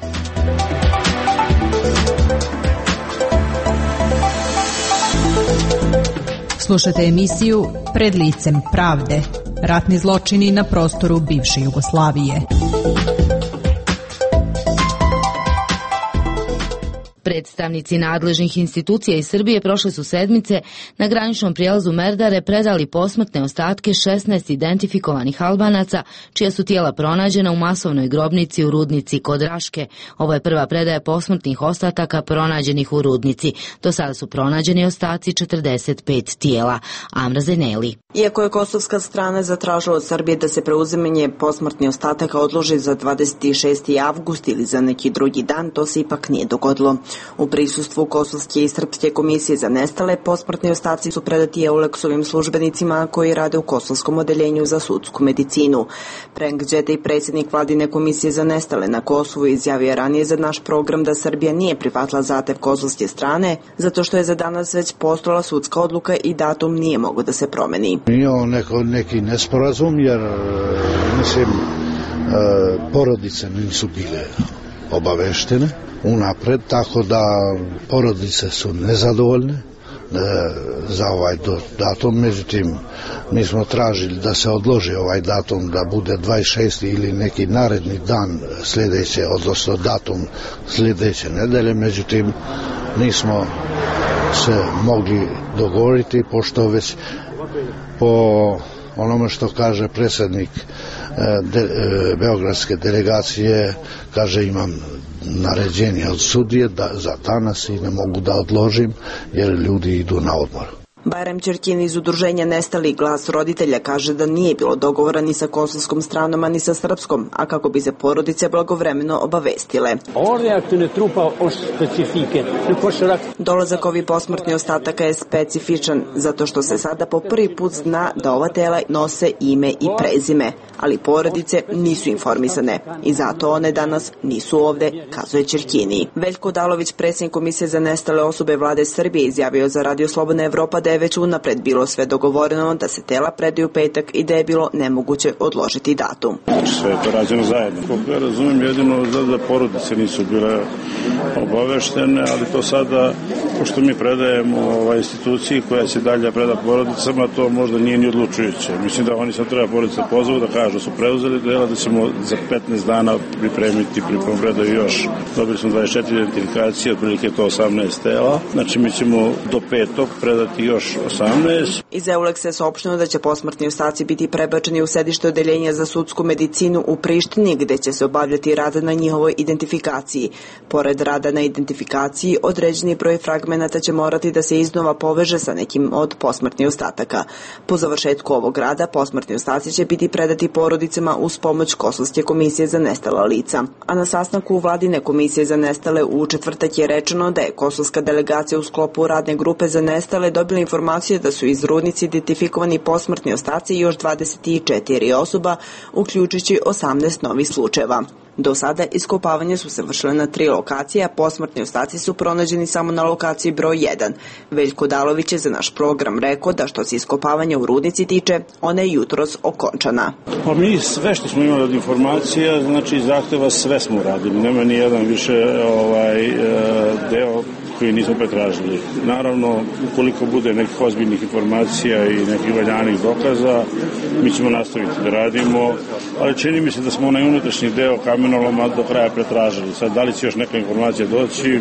[SPEAKER 13] Slušajte emisiju Pred licem pravde. Ratni zločini na prostoru bivše Jugoslavije.
[SPEAKER 8] Predstavnici nadležnih institucija iz Srbije prošle su sedmice na graničnom prijelazu Merdare predali posmrtne ostatke šesnaest identifikovanih Albanaca, čija su tijela pronađena u masovnoj grobnici u rudnici kod Raške. Ovo je prva predaja posmrtnih ostataka pronađenih u rudnici. Do sada su pronađeni ostaci četrdeset pet tijela. Amra Zeneli.
[SPEAKER 10] Iako je kosovska strana zatražila od Srbije da se preuzimanje posmrtnih ostataka odloži za dvadeset šesti avgust ili za neki drugi dan, to se ipak nije dogodilo. U prisustvu Kosovske i Srpske komisije za nestale, posmrtni ostaci su predati Euleksovim službenicima koji rade u Kosovskom odeljenju za sudsku medicinu. Prenk Đeta i predsjednik vladine komisije za nestale na Kosovu izjavio ranije za naš program da Srbija nije prihvatila zahtev kosovske strane, zato što je za danas već postojala sudska odluka i datum nije mogao da se promeni.
[SPEAKER 14] Nije neko, neki nesporazum, jer mislim porodice nisu bile obaveštene unapred, tako da porodice su nezadovoljne za ovaj datum. Međutim, mi smo tražili da se odloži ovaj datum, da bude dvadeset šesti ili neki naredni dan sljedeće, odnosno datum sljedeće nedelje. Međutim, nismo se mogli dogovoriti, pošto već po onome što kaže predsjednik de, beogradske delegacije, kaže imam naređenje od sudije da za danas i ne mogu da odložim jer ljudi idu na odmor.
[SPEAKER 10] Bajram Ćerkin iz udruženja Nestali glas roditelja kaže da nije bilo dogovora ni sa kosovskom stranom, a ni sa srpskom, a kako bi se porodice blagovremeno obavestile. Dolazak ovih posmrtnih ostataka je specifičan, zato što se sada po prvi put zna da ova tela nose ime i prezime, ali porodice nisu informisane i zato one danas nisu ovde, kazuje Ćerkini. Veljko Dalović, predsjednik komisije za nestale osobe vlade Srbije, izjavio za Radio Slobodna Evropa da je već unapred bilo sve dogovoreno, da se tela predaju petak i da je bilo nemoguće odložiti datum.
[SPEAKER 15] Sve je to rađeno zajedno. Kako ja razumijem, jedino da porodice nisu bile obaveštene, ali to sada, pošto mi predajemo ovaj instituciji koja će dalje preda porodicama, to možda nije ni odlučujuće. Mislim da oni sad treba porodice pozvu da kažu da su preuzeli dela, da ćemo za petnaest dana pripremiti pripremu predaju još. Dobili smo dvadeset četiri identifikacije, otprilike to osamnaest tela. Znači mi ćemo do petog predati još osamnaest.
[SPEAKER 10] Iz Euleksa je saopšteno da će posmrtni ostaci biti prebačeni u sedište odeljenja za sudsku medicinu u Prištini, gde će se obavljati rad na njihovoj identifikaciji. Pored rada na identifikaciji, određeni broj fragmenata će morati da se iznova poveže sa nekim od posmrtnih ostataka. Po završetku ovog rada, posmrtni ostaci će biti predati porodicama uz pomoć Kosovske komisije za nestala lica. A na sastanku vladine komisije za nestale u četvrtak je rečeno da je kosovska delegacija u sklopu radne grupe za nestale dobila informacije da su iz rudnici identifikovani posmrtni ostaci još dvadeset četiri osoba, uključujući osamnaest novih slučajeva. Do sada iskopavanje su se vršile na tri lokacije, a posmrtni ostaci su pronađeni samo na lokaciji broj jedan. Veljko Dalović je za naš program rekao da što se iskopavanja u rudnici tiče, ona je jutros okončana.
[SPEAKER 15] Pa mi sve što smo imali od informacija, znači zahteva sve smo uradili. Nema ni jedan više ovaj, deo koji nismo pretražili. Naravno, ukoliko bude nekih ozbiljnih informacija i nekih valjanih dokaza, mi ćemo nastaviti da radimo, ali čini mi se da smo onaj unutrašnji deo kamenoloma do kraja pretražili. Sad, da li će još neka informacija doći,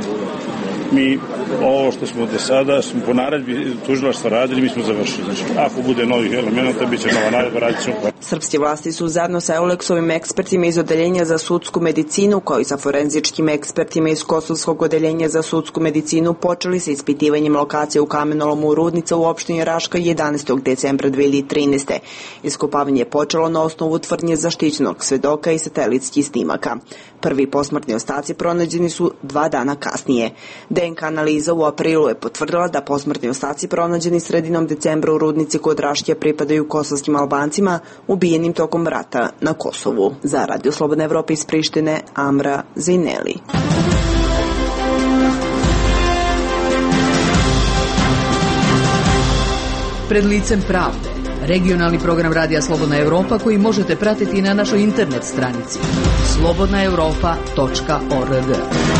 [SPEAKER 15] mi ovo što smo do sada, smo po naredbi tužilaštva radili, mi smo završili. Znači, ako bude novih elemenata, bit će nova naredba, radit ćemo.
[SPEAKER 10] Srpske vlasti su zajedno sa Euleksovim ekspertima iz odeljenja za sudsku medicinu, kao i sa forenzičkim ekspertima iz Kosovskog odeljenja za sudsku medicinu, počeli sa ispitivanjem lokacije u kamenolomu Rudnica u opštini Raška jedanaestog decembra dve hiljade trinaeste. Iskopavanje je počelo na osnovu tvrdnje zaštićenog svedoka i satelitskih snimaka. Prvi posmrtni ostaci pronađeni su dva dana kasnije. D N K analiza u aprilu je potvrdila da posmrtni ostaci pronađeni sredinom decembra u rudnici kod Raške pripadaju kosovskim Albancima ubijenim tokom rata na Kosovu. Za Radio Slobodna Evropa iz Prištine, Amra Zejneli.
[SPEAKER 13] Pred licem pravde. Regionalni program Radija Slobodna Evropa koji možete pratiti na našoj internet stranici slobodna europa tačka org.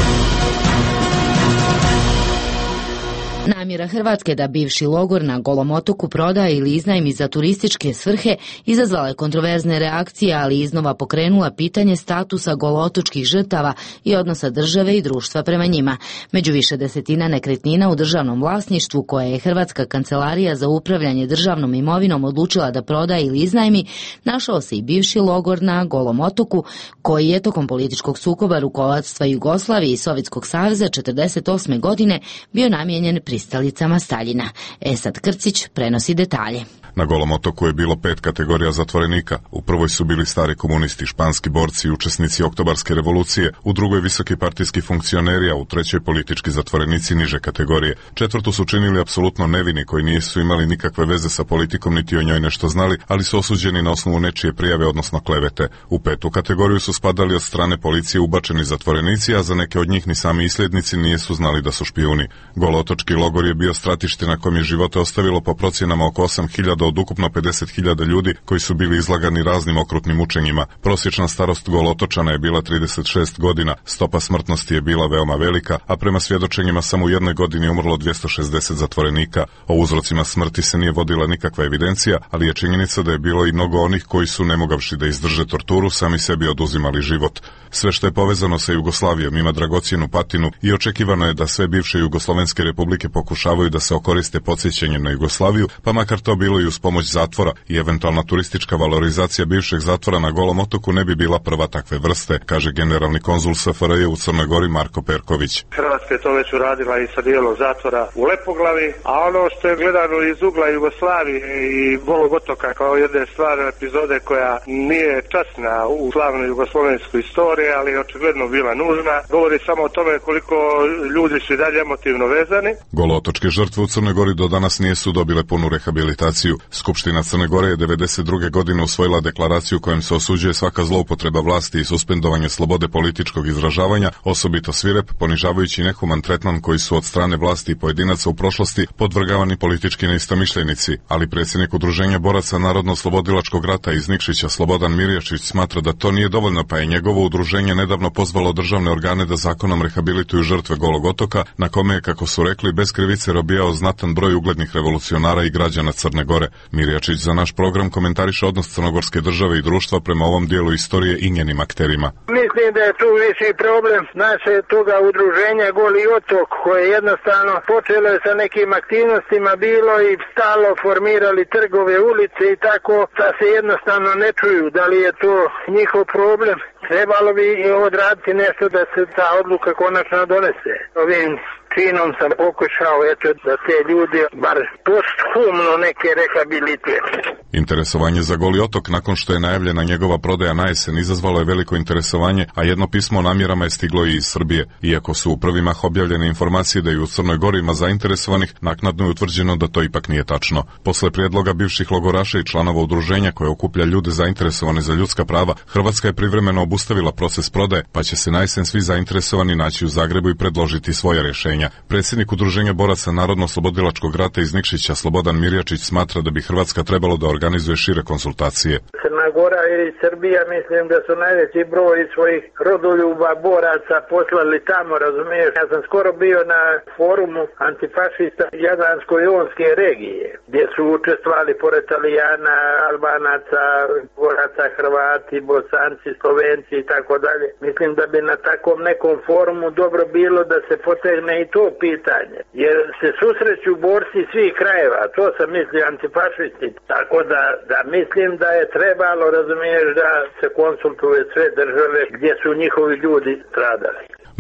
[SPEAKER 8] Namjera Hrvatske da bivši logor na Golom otoku proda ili iznajmi za turističke svrhe izazvala je kontroverzne reakcije, ali iznova pokrenula pitanje statusa golootočkih žrtava i odnosa države i društva prema njima. Među više desetina nekretnina u državnom vlasništvu koje je Hrvatska kancelarija za upravljanje državnom imovinom odlučila da proda ili iznajmi, našao se i bivši logor na Golom otoku, koji je tokom političkog sukoba rukovodstva Jugoslavije i Sovjetskog saveza četrdeset osme godine bio namijenjen pristalicama Staljina. Esad Krcić prenosi detalje.
[SPEAKER 16] Na Golom otoku je bilo pet kategorija zatvorenika. U prvoj su bili stari komunisti, španski borci i učesnici Oktobarske revolucije, u drugoj visoki partijski funkcioneri, a u trećoj politički zatvorenici niže kategorije. Četvrtu su činili apsolutno nevini koji nisu imali nikakve veze sa politikom niti o njoj nešto znali, ali su osuđeni na osnovu nečije prijave, odnosno klevete. U petu kategoriju su spadali od strane policije ubačeni zatvorenici, a za neke od njih ni sami isljednici nisu znali da su špijuni. Golootočki logor je bio stratište na kojem je živote ostavilo po procjenama oko osam hiljada od ukupno pedeset hiljada ljudi koji su bili izlagani raznim okrutnim mučenjima. Prosječna starost Golotočana je bila trideset šest godina, stopa smrtnosti je bila veoma velika, a prema svjedočenjima samo u jednoj godini je umrlo dvjesto šezdeset zatvorenika. O uzrocima smrti se nije vodila nikakva evidencija, ali je činjenica da je bilo i mnogo onih koji su, ne mogavši da izdrže torturu, sami sebi oduzimali život. Sve što je povezano sa Jugoslavijom ima dragocjenu patinu i očekivano je da sve bivše jugoslovenske republike pokušavaju da se okoriste podsjećanjem na Jugoslaviju, pa makar to bilo i uz pomoć zatvora, i eventualna turistička valorizacija bivšeg zatvora na Golom otoku ne bi bila prva takve vrste, kaže generalni konzul S F R J u Crnoj Gori Marko Perković.
[SPEAKER 11] Hrvatska je to već uradila i sa dijelom zatvora u Lepoglavi, a ono što je gledano iz ugla Jugoslavije i Golog otoka kao jedne stvarne epizode koja nije časna u slavnoj jugoslovenskoj istoriji, ali je očigledno bila nužna, govori samo o tome koliko ljudi su i dalje emotivno vezani.
[SPEAKER 16] Golootočke žrtve u Crnoj Gori do danas nisu dobile punu rehabilitaciju. Skupština Crne Gore je devedeset druge godine usvojila deklaraciju kojom se osuđuje svaka zloupotreba vlasti i suspendovanje slobode političkog izražavanja, osobito svirep, ponižavajući nehuman tretman koji su od strane vlasti i pojedinaca u prošlosti podvrgavani politički neistomišljenici, ali predsjednik Udruženja boraca Narodno-oslobodilačkog rata iz Nikšića Slobodan Mirjačić smatra da to nije dovoljno, pa je njegovo udruženje nedavno pozvalo državne organe da zakonom rehabilituju žrtve Golog otoka, na kome je, kako su rekli, bez krivice robijao znatan broj uglednih revolucionara i građana Crne Gore. Mirjačić za naš program komentariše odnos crnogorske države i društva prema ovom dijelu istorije i njenim akterima.
[SPEAKER 17] Mislim da je tu više problem naše toga udruženja Goli otok, koje jednostavno počelo je sa nekim aktivnostima bilo i stalo formirali trgove, ulice i tako, da se jednostavno ne čuju. Da li je to njihov problem? Trebalo bi odraditi nešto da se ta odluka konačno donese. Ovim činom sam pokušao eto da te ljudi bar posthumno neke rehabilituje.
[SPEAKER 16] Interesovanje za Goli otok nakon što je najavljena njegova prodaja na jesen izazvalo je veliko interesovanje, a jedno pismo o namjerama je stiglo i iz Srbije. Iako su u prvi mah objavljene informacije da i u Crnoj Gori ima zainteresovanih, naknadno je utvrđeno da to ipak nije tačno. Posle prijedloga bivših logoraša i članova udruženja koje okuplja ljude zainteresovane za ljudska prava, Hrvatska je privremeno obustavila proces prodaje, pa će se na jesen svi zainteresovani naći u Zagrebu i predložiti svoje rješenja. Predsjednik Udruženja boraca Narodno-oslobodilačkog rata iz Nikšića Slobodan Mirjačić smatra da bi Hrvatska trebalo da organizuje šire konsultacije.
[SPEAKER 17] Crna Gora i Srbija mislim da su najveći broj svojih rodoljuba boraca poslali tamo, razumiješ? Ja sam skoro bio na forumu antifašista Jadransko-jonske regije, gdje su učestvovali pored Italijana, Albanaca, boraca, Hrvati, Bosanci, Slovenci i tako dalje. Mislim da bi na takvom nekom forumu dobro bilo da se potegne i to pitanje, jer se susreću borci svih krajeva, to sam mislio antifašisti, tako da, da mislim da je trebalo, razumiješ, da se konsultuje sve države gdje su njihovi ljudi stradali.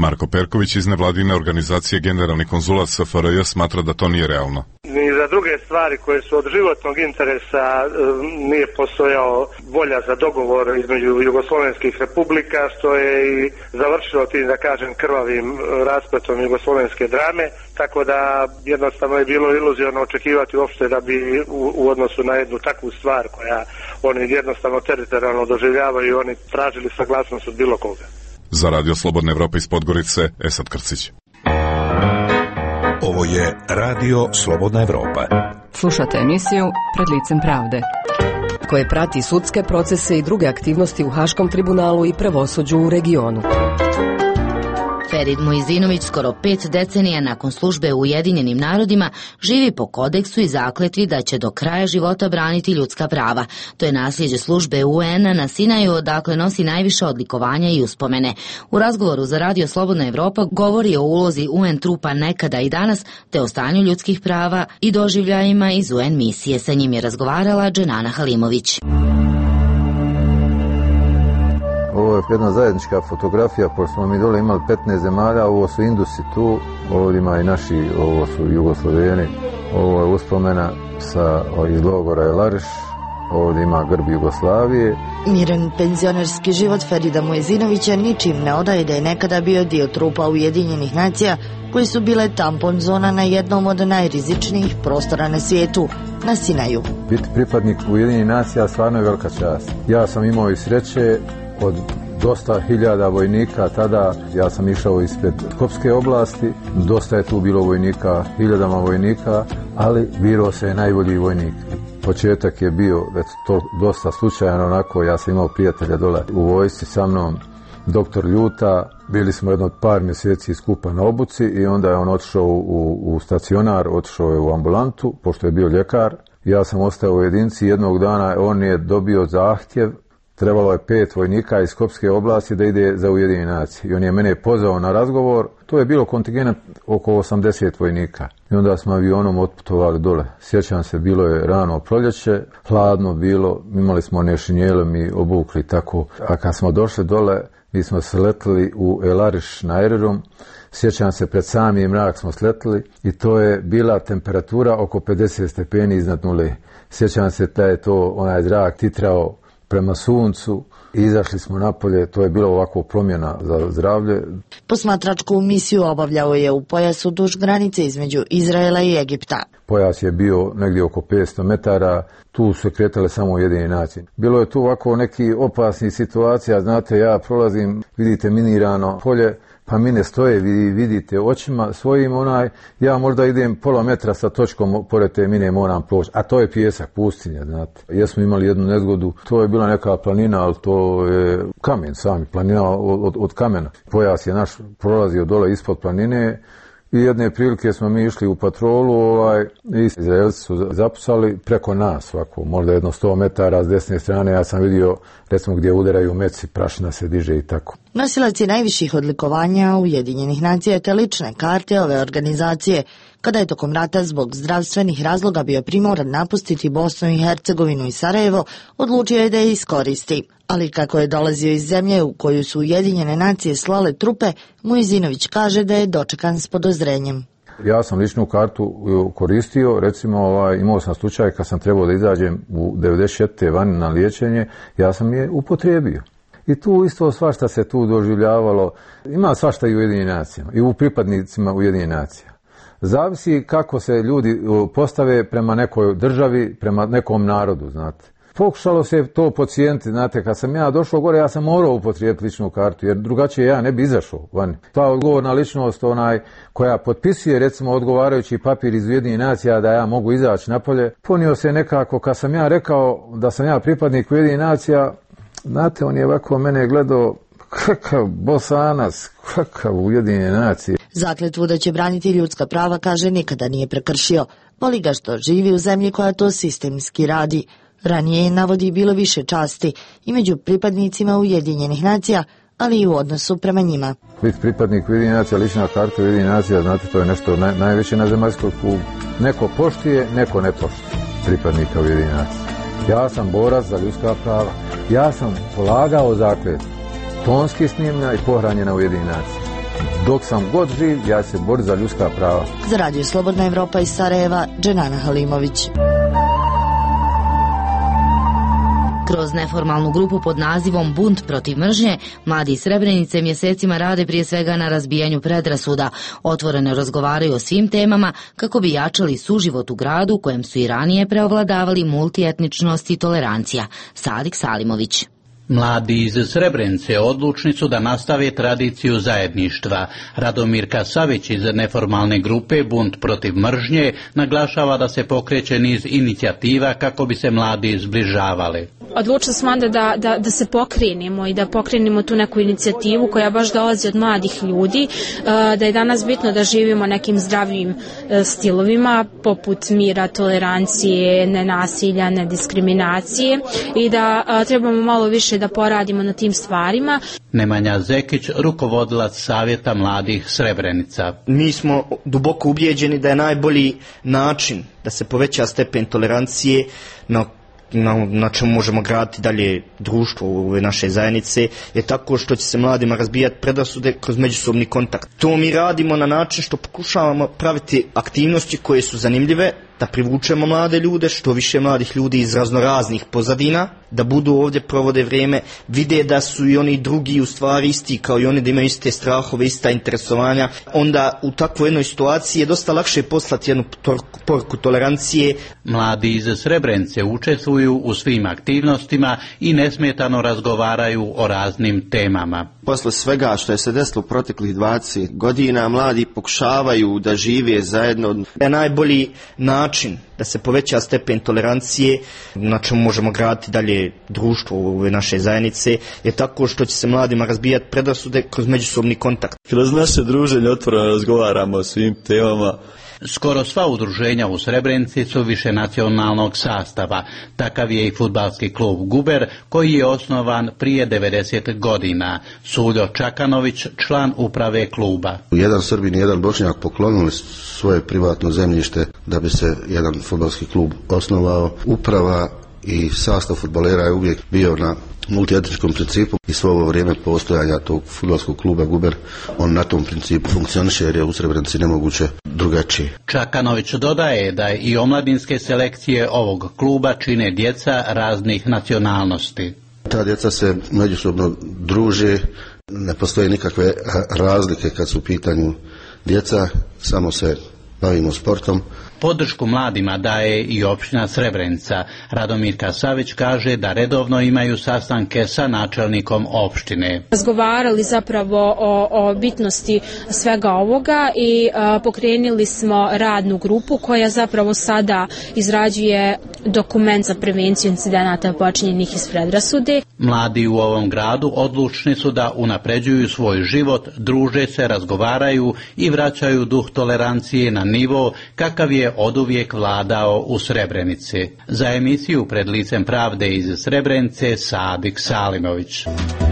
[SPEAKER 16] Marko Perković iz nevladine organizacije Generalni konzulat S F R J smatra da to nije realno.
[SPEAKER 11] Ni za druge stvari koje su od životnog interesa nije postojao volja za dogovor između jugoslovenskih republika, što je i završilo tim, da kažem, krvavim raspletom jugoslovenske drame, tako da jednostavno je bilo iluzijno očekivati uopšte da bi u, u odnosu na jednu takvu stvar koja oni jednostavno teritorijalno doživljavaju, oni tražili saglasnost od bilo koga.
[SPEAKER 16] Za Radio Slobodne Evrope iz Podgorice, Esad Krcić.
[SPEAKER 2] Ovo je Radio Slobodna Evropa.
[SPEAKER 3] Slušate emisiju Pred licem pravde, koje prati sudske procese i druge aktivnosti u Haškom tribunalu i pravosuđu u regionu.
[SPEAKER 8] Ferid Muizinović skoro pet decenija nakon službe u Ujedinjenim narodima živi po kodeksu i zakletvi da će do kraja života braniti ljudska prava. To je nasljeđe službe U N-a na Sinaju, odakle nosi najviše odlikovanja i uspomene. U razgovoru za Radio Slobodna Evropa govori o ulozi U N trupa nekada i danas, te o stanju ljudskih prava i doživljajima iz U N misije. Sa njim je razgovarala Dženana Halimović.
[SPEAKER 18] Ovo je jedna zajednička fotografija, pošto smo mi dole imali petnaest zemalja, ovo su Indusi tu, ovdje ima i naši, ovo su Jugosloveni, ovo je uspomena sa, iz logora Elariš, ovdje ima grb Jugoslavije.
[SPEAKER 19] Miran penzionerski život Ferida Muizinovića ničim ne odaje da je nekada bio dio trupa Ujedinjenih nacija, koji su bile tampon zona na jednom od najrizičnijih prostora na svijetu, na Sinaju.
[SPEAKER 18] Biti pripadnik Ujedinjenih nacija stvarno je velika čast. Ja sam imao i sreće od dosta hiljada vojnika, tada ja sam išao ispred Skopske oblasti, dosta je tu bilo vojnika, hiljadama vojnika, ali birao se je najbolji vojnik. Početak je bio, već to dosta slučajno, onako, ja sam imao prijatelja dole u vojsci sa mnom, doktor Ljuta, bili smo jedno par mjeseci skupa na obuci i onda je on otišao u, u stacionar, otišao je u ambulantu, pošto je bio ljekar. Ja sam ostao u jedinici, jednog dana on je dobio zahtjev, trebalo je pet vojnika iz Skopske oblasti da ide za Ujedinjene nacije. I on je mene pozvao na razgovor, to je bilo kontingent oko osamdeset vojnika. I onda smo avionom otputovali dole. Sjećam se, bilo je rano proljeće, hladno bilo, imali smo one šinjele mi obukli tako. A kad smo došli dole, mi smo sletili u Elariš na aerodrom. Sjećam se, pred sami mrak smo sletili i to je bila temperatura oko pedeset stepeni iznad nule. Sjećam se da je to onaj zrak titrao prema suncu i izašli smo napolje, to je bilo ovako promjena za zdravlje.
[SPEAKER 19] Posmatračku misiju obavljao je u pojasu duž granice između Izraela i Egipta.
[SPEAKER 18] Pojas je bio negdje oko petsto metara, tu su se kretale samo Ujedinjene nacije. Bilo je tu ovako neki opasnih situacija, znate, ja prolazim, vidite minirano polje, pa mine stoje, vi vidite očima svojim onaj, ja možda idem pola metra sa točkom pored te mine moram proći, a to je pijesak, pustinja, znate. Jesmo imali jednu nezgodu, to je bila neka planina, ali to je kamen sami, planina od, od, od kamena. Pojas je naš prolazio dole ispod planine i jedne prilike smo mi išli u patrolu, ovaj, i Izraelci su zapucali preko nas, ovako, možda jedno sto metara s desne strane, ja sam vidio, recimo, gdje udaraju meci, prašina se diže i tako.
[SPEAKER 19] Nosilac je najviših odlikovanja Ujedinjenih nacija te lične karte ove organizacije, kada je tokom rata zbog zdravstvenih razloga bio primoran napustiti Bosnu i Hercegovinu i Sarajevo, odlučio je da je iskoristi. Ali kako je dolazio iz zemlje u koju su Ujedinjene nacije slale trupe, Muizinović kaže da je dočekan s podozrenjem.
[SPEAKER 18] Ja sam ličnu kartu koristio, recimo ovaj, imao sam slučaj kad sam trebao da izađem u devedeset četvrte vani na liječenje, ja sam je upotrijebio. I tu isto svašta se tu doživljavalo, ima svašta i u Ujedinjenim nacijama, i u pripadnicima Ujedinjenih nacija. Zavisi kako se ljudi postave prema nekoj državi, prema nekom narodu, znate. Pokušalo se to podcijeniti, znate, kad sam ja došao gore, ja sam morao upotrijebiti ličnu kartu, jer drugačije ja ne bi izašao vani. Ta odgovorna ličnost, onaj, koja potpisuje, recimo, odgovarajući papir iz Ujedinjenih nacija da ja mogu izaći napolje, ponio se nekako, kad sam ja rekao da sam ja pripadnik Ujedinjenih nacija, znate, on je ovako mene gledao, kakav Bosanac, kakav Ujedinjene nacije.
[SPEAKER 19] Zakletvu da će braniti ljudska prava, kaže, nikada nije prekršio. Voli ga što živi u zemlji koja to sistemski radi. Ranije je, navodi, bilo više časti i među pripadnicima Ujedinjenih nacija, ali i u odnosu prema njima.
[SPEAKER 18] Biti pripadnik Ujedinjenih nacija, lična karta Ujedinjenih nacija, znate, to je nešto naj, najveće na zemaljskoj kugli. Neko poštuje, neko ne poštuje pripadnika Ujedinjenih nacija. Ja sam borac za ljudska prava. Ja sam polagao zakletvu, tonski snimljena i pohranjena u Ujedinjenih nacija. Dok sam god živ, ja se borim za ljudska prava.
[SPEAKER 19] Za Radio Slobodna Evropa iz Sarajeva, Dženana Halimović.
[SPEAKER 8] Kroz neformalnu grupu pod nazivom Bunt protiv mržnje, mladi iz Srebrenice mjesecima rade prije svega na razbijanju predrasuda, otvoreno razgovaraju o svim temama kako bi jačali suživot u gradu u kojem su i ranije preovladavali multietničnost i tolerancija. Sadik Salimović.
[SPEAKER 20] Mladi iz Srebrenice odlučni su da nastave tradiciju zajedništva. Radomirka Savić iz neformalne grupe Bunt protiv mržnje naglašava da se pokreće niz inicijativa kako bi se mladi zbližavali.
[SPEAKER 21] Odlučili smo onda da, da, da se pokrenemo i da pokrenemo tu neku inicijativu koja baš dolazi od mladih ljudi, da je danas bitno da živimo nekim zdravim stilovima poput mira, tolerancije, nenasilja, nediskriminacije i da trebamo malo više da poradimo na tim stvarima.
[SPEAKER 20] Nemanja Zekić, rukovodilac Savjeta mladih Srebrenica.
[SPEAKER 22] Mi smo duboko ubijeđeni da je najbolji način da se poveća stepen tolerancije na Na, na čemu možemo graditi dalje društvo u ove naše zajednice je tako što će se mladima razbijati predrasude kroz međusobni kontakt. To mi radimo na način što pokušavamo praviti aktivnosti koje su zanimljive, da privučemo mlade ljude, što više mladih ljudi iz raznoraznih pozadina, da budu ovdje, provode vrijeme, vide da su i oni drugi u stvari isti kao i oni, da imaju iste strahove, ista interesovanja. Onda u takvoj jednoj situaciji je dosta lakše poslati jednu poruku tolerancije.
[SPEAKER 20] Mladi iz Srebrenice učestvuju u svim aktivnostima i nesmetano razgovaraju o raznim temama.
[SPEAKER 23] Posle svega što je se desilo u proteklih dvadeset godina, mladi pokušavaju da žive zajedno.
[SPEAKER 22] Je najbolji način da se poveća stepen tolerancije, na čemu možemo graditi dalje društvo u ove naše zajednice, je tako što će se mladima razbijati predrasude kroz međusobni kontakt.
[SPEAKER 24] Kroz naše druženje otvoreno razgovaramo o svim temama.
[SPEAKER 20] Skoro sva udruženja u Srebrenici su višenacionalnog sastava. Takav je i fudbalski klub Guber, koji je osnovan prije devedeset godina. Suljo Čakanović, član uprave kluba.
[SPEAKER 25] Jedan Srbin i jedan Bošnjak poklonili svoje privatno zemljište da bi se jedan fudbalski klub osnovao. Uprava i sastav fudbalera je uvijek bio na multietničkom principu i svo ovo vrijeme postojanja tog fudbalskog kluba Guber, on na tom principu funkcioniše jer je u Srebrenici nemoguće drugačije.
[SPEAKER 20] Čakanović dodaje da i omladinske selekcije ovog kluba čine djeca raznih nacionalnosti.
[SPEAKER 25] Ta djeca se međusobno druže, ne postoje nikakve razlike kad su u pitanju djeca, samo se bavimo sportom.
[SPEAKER 20] Podršku mladima daje i općina Srebrenica. Radomirka Savić kaže da redovno imaju sastanke sa načelnikom opštine.
[SPEAKER 21] Razgovarali zapravo o, o bitnosti svega ovoga i a, pokrenuli smo radnu grupu koja zapravo sada izrađuje dokument za prevenciju incidenata počinjenih iz predrasude.
[SPEAKER 20] Mladi u ovom gradu odlučni su da unapređuju svoj život, druže se, razgovaraju i vraćaju duh tolerancije na nivo kakav je oduvijek vladao u Srebrenici. Za emisiju Pred licem pravde iz Srebrenice, Sadik Salimović.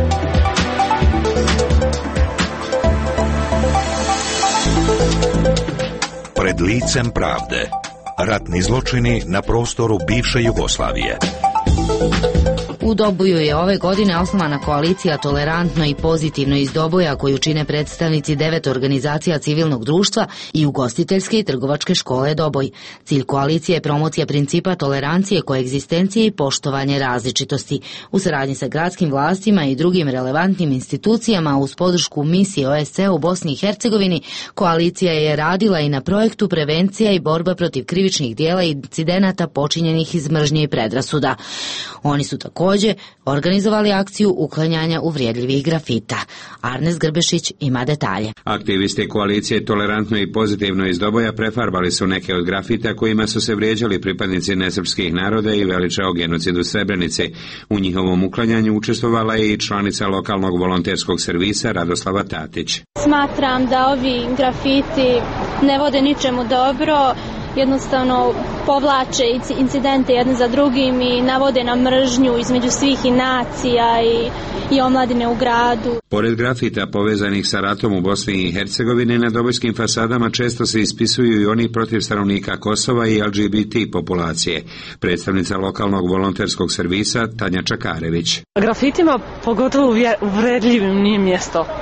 [SPEAKER 2] Pred licem pravde. Ratni zločini na prostoru bivše Jugoslavije.
[SPEAKER 8] U Doboju je ove godine osnovana koalicija Tolerantno i pozitivno iz Doboja, koju čine predstavnici devet organizacija civilnog društva i ugostiteljske i trgovačke škole Doboj. Cilj koalicije je promocija principa tolerancije, koegzistencije i poštovanje različitosti. U saradnji sa gradskim vlastima i drugim relevantnim institucijama uz podršku misije O S C E u Bosni i Hercegovini, koalicija je radila i na projektu prevencija i borba protiv krivičnih dijela i incidenata počinjenih iz mržnje i predrasuda. Oni su također organizovali akciju uklanjanja uvrijedljivih grafita. Arnes Grbešić ima detalje.
[SPEAKER 26] Aktivisti koalicije Tolerantno i pozitivno iz Doboja prefarbali su neke od grafita kojima su se vrijeđali pripadnici nesrpskih naroda i veličao genocid u Srebrenici. U njihovom uklanjanju učestvovala je i članica lokalnog volonterskog servisa Radoslava Tatić.
[SPEAKER 27] Smatram da ovi grafiti ne vode ničemu dobro, jednostavno povlače incidente jedne za drugim i navode na mržnju između svih i nacija i, i omladine u gradu.
[SPEAKER 26] Pored grafita povezanih sa ratom u Bosni i Hercegovini, na dobojskim fasadama često se ispisuju i oni protiv stanovnika Kosova i L G B T populacije. Predstavnica lokalnog volonterskog servisa Tanja Čakarević.
[SPEAKER 28] Grafitima, pogotovo uvredljivim, nije mjesto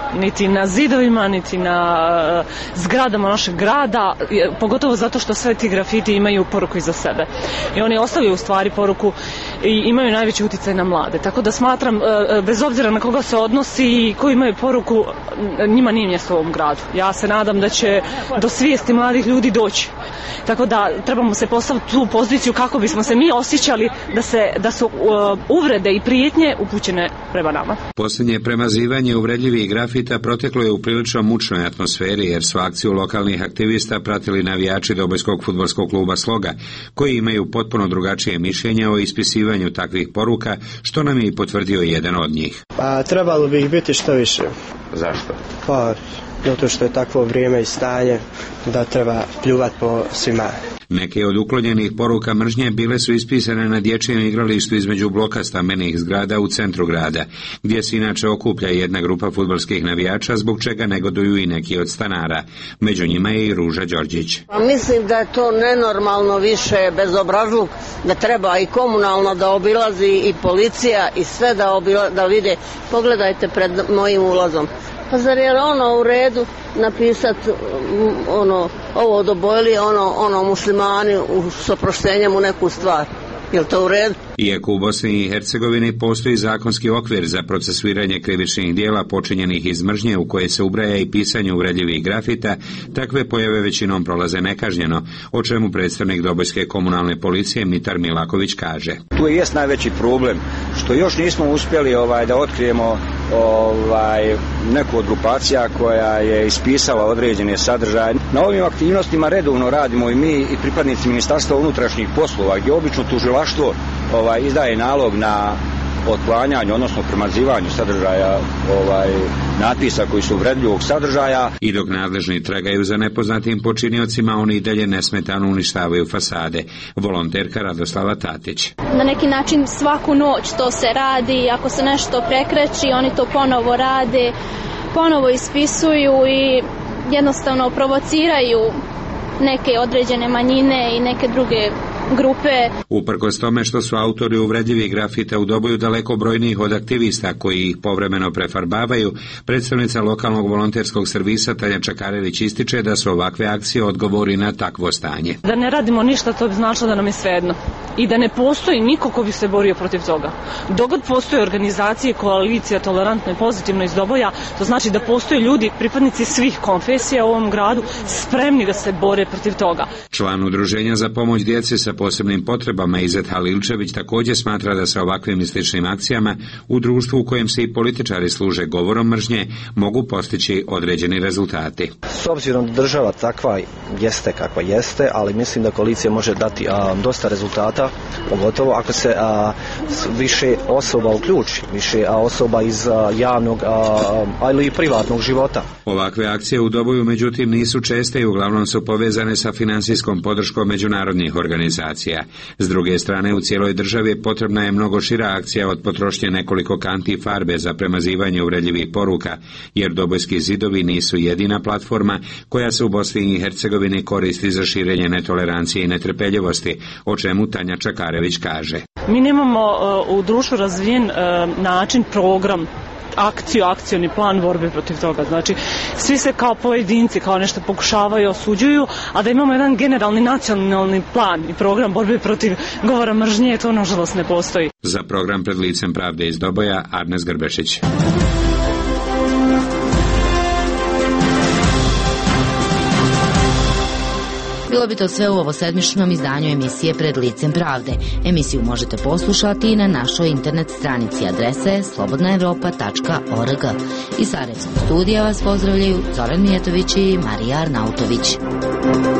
[SPEAKER 1] niti na zidovima, niti na zgradama našeg grada, pogotovo zato što sve ti grafiti imaju poruku iza sebe. I oni ostavljaju u stvari poruku i imaju najveći utjecaj na mlade. Tako da smatram, bez obzira na koga se odnosi i koji imaju poruku, njima nije mjesto u ovom gradu. Ja se nadam da će do svijesti mladih ljudi doći. Tako da trebamo se postaviti tu poziciju kako bismo se mi osjećali da, se, da su uh, uvrede i prijetnje upućene prema nama.
[SPEAKER 26] Posljednje premazivanje uvredljivih grafita proteklo je u prilično mučnoj atmosferi, jer su akciju lokalnih aktivista pratili navijači Dobojskog fudbalskog kluba Sloga, koji imaju potpuno drugačije mišljenje o ispisivanju takvih poruka, što nam je i potvrdio jedan od njih.
[SPEAKER 4] Pa trebalo bi ih biti što više.
[SPEAKER 26] Zašto?
[SPEAKER 4] Pa zato što je takvo vrijeme i stanje da treba pljuvati po svima.
[SPEAKER 26] Neke od uklonjenih poruka mržnje bile su ispisane na dječjem igralištu između bloka stambenih zgrada u centru grada, gdje se inače okuplja jedna grupa fudbalskih navijača, zbog čega negoduju i neki od stanara. Među njima je i Ruža Đorđić.
[SPEAKER 5] Pa mislim da je to nenormalno više bezobrazluk, da treba i komunalno da obilazi i policija i sve da, obila, da vide. Pogledajte pred mojim ulazom. Pa zar je ono u redu napisati ono, ovo dobojili, ono, ono muslimani s oproštenjem u neku stvar? Je li to u redu?
[SPEAKER 26] Iako u Bosni i Hercegovini postoji zakonski okvir za procesuiranje krivičnih dijela počinjenih iz mržnje u koje se ubraja i pisanje uvredljivih grafita, takve pojave većinom prolaze nekažnjeno, o čemu predstavnik Dobojske komunalne policije Mitar Milaković kaže.
[SPEAKER 6] Tu je jest najveći problem, što još nismo uspjeli ovaj, da otkrijemo ovaj, neku od grupacija koja je ispisala određene sadržaje. Na ovim aktivnostima redovno radimo i mi i pripadnici Ministarstva unutrašnjih poslova, gdje obično tužilaštvo ovaj, izdaje nalog na otklanjanju, odnosno premazivanju sadržaja ovaj, natpisa koji su uvredljivog sadržaja.
[SPEAKER 26] I dok nadležni tragaju za nepoznatim počiniocima, oni i dalje nesmetano uništavaju fasade. Volonterka Radoslava Tatić.
[SPEAKER 27] Na neki način svaku noć to se radi, ako se nešto prekreći, oni to ponovo rade, ponovo ispisuju i jednostavno provociraju neke određene manjine i neke druge grupe.
[SPEAKER 26] Uprkos tome što su autori uvredljivih grafita u Doboju daleko brojnijih od aktivista koji ih povremeno prefarbavaju, predstavnica lokalnog volonterskog servisa Tanja Čakarević ističe da su ovakve akcije odgovori na takvo stanje.
[SPEAKER 1] Da ne radimo ništa, to bi značilo da nam je svejedno. I da ne postoji niko ko bi se borio protiv toga. Dogod postoje organizacije, koalicija tolerantno i pozitivno iz Doboja, to znači da postoje ljudi, pripadnici svih konfesija u ovom gradu, spremni da se bore protiv toga.
[SPEAKER 26] Član udruženja za pomoć djece sa posebnim potrebama Izet Halilčević također smatra da se ovakvim i sličnim akcijama u društvu u kojem se i političari služe govorom mržnje mogu postići određeni rezultati.
[SPEAKER 6] S obzirom da država takva jeste kakva jeste, ali mislim da koalicija može dati a, dosta rezultata, pogotovo ako se a, više osoba uključi, više a, osoba iz a, javnog, a, ali i privatnog života.
[SPEAKER 26] Ovakve akcije u Doboju međutim nisu česte i uglavnom su povezane sa financijskom podrškom međunarodnih organizacija. S druge strane, u cijeloj državi potrebna je mnogo šira akcija od potrošnje nekoliko kanti farbe za premazivanje uvredljivih poruka, jer Dobojski zidovi nisu jedina platforma koja se u Bosni i Hercegovini koristi za širenje netolerancije i netrpeljivosti, o čemu Tanja Čakarević kaže.
[SPEAKER 1] Mi nemamo uh, u društvu razvijen uh, način, program, akciju, akcioni plan borbe protiv toga. Znači, svi se kao pojedinci, kao nešto pokušavaju, osuđuju, a da imamo jedan generalni nacionalni plan i program borbe protiv govora mržnje, to nažalost ne postoji.
[SPEAKER 26] Za program Pred licem pravde iz Doboja, Arnes Grbešić.
[SPEAKER 8] Bilo bi to sve u ovo sedmičnom izdanju emisije Pred licem pravde. Emisiju možete poslušati i na našoj internet stranici, adrese slobodna evropa tačka org. Iz Sarajevskog studija vas pozdravljaju Zoran Mijetović i Marija Arnautović.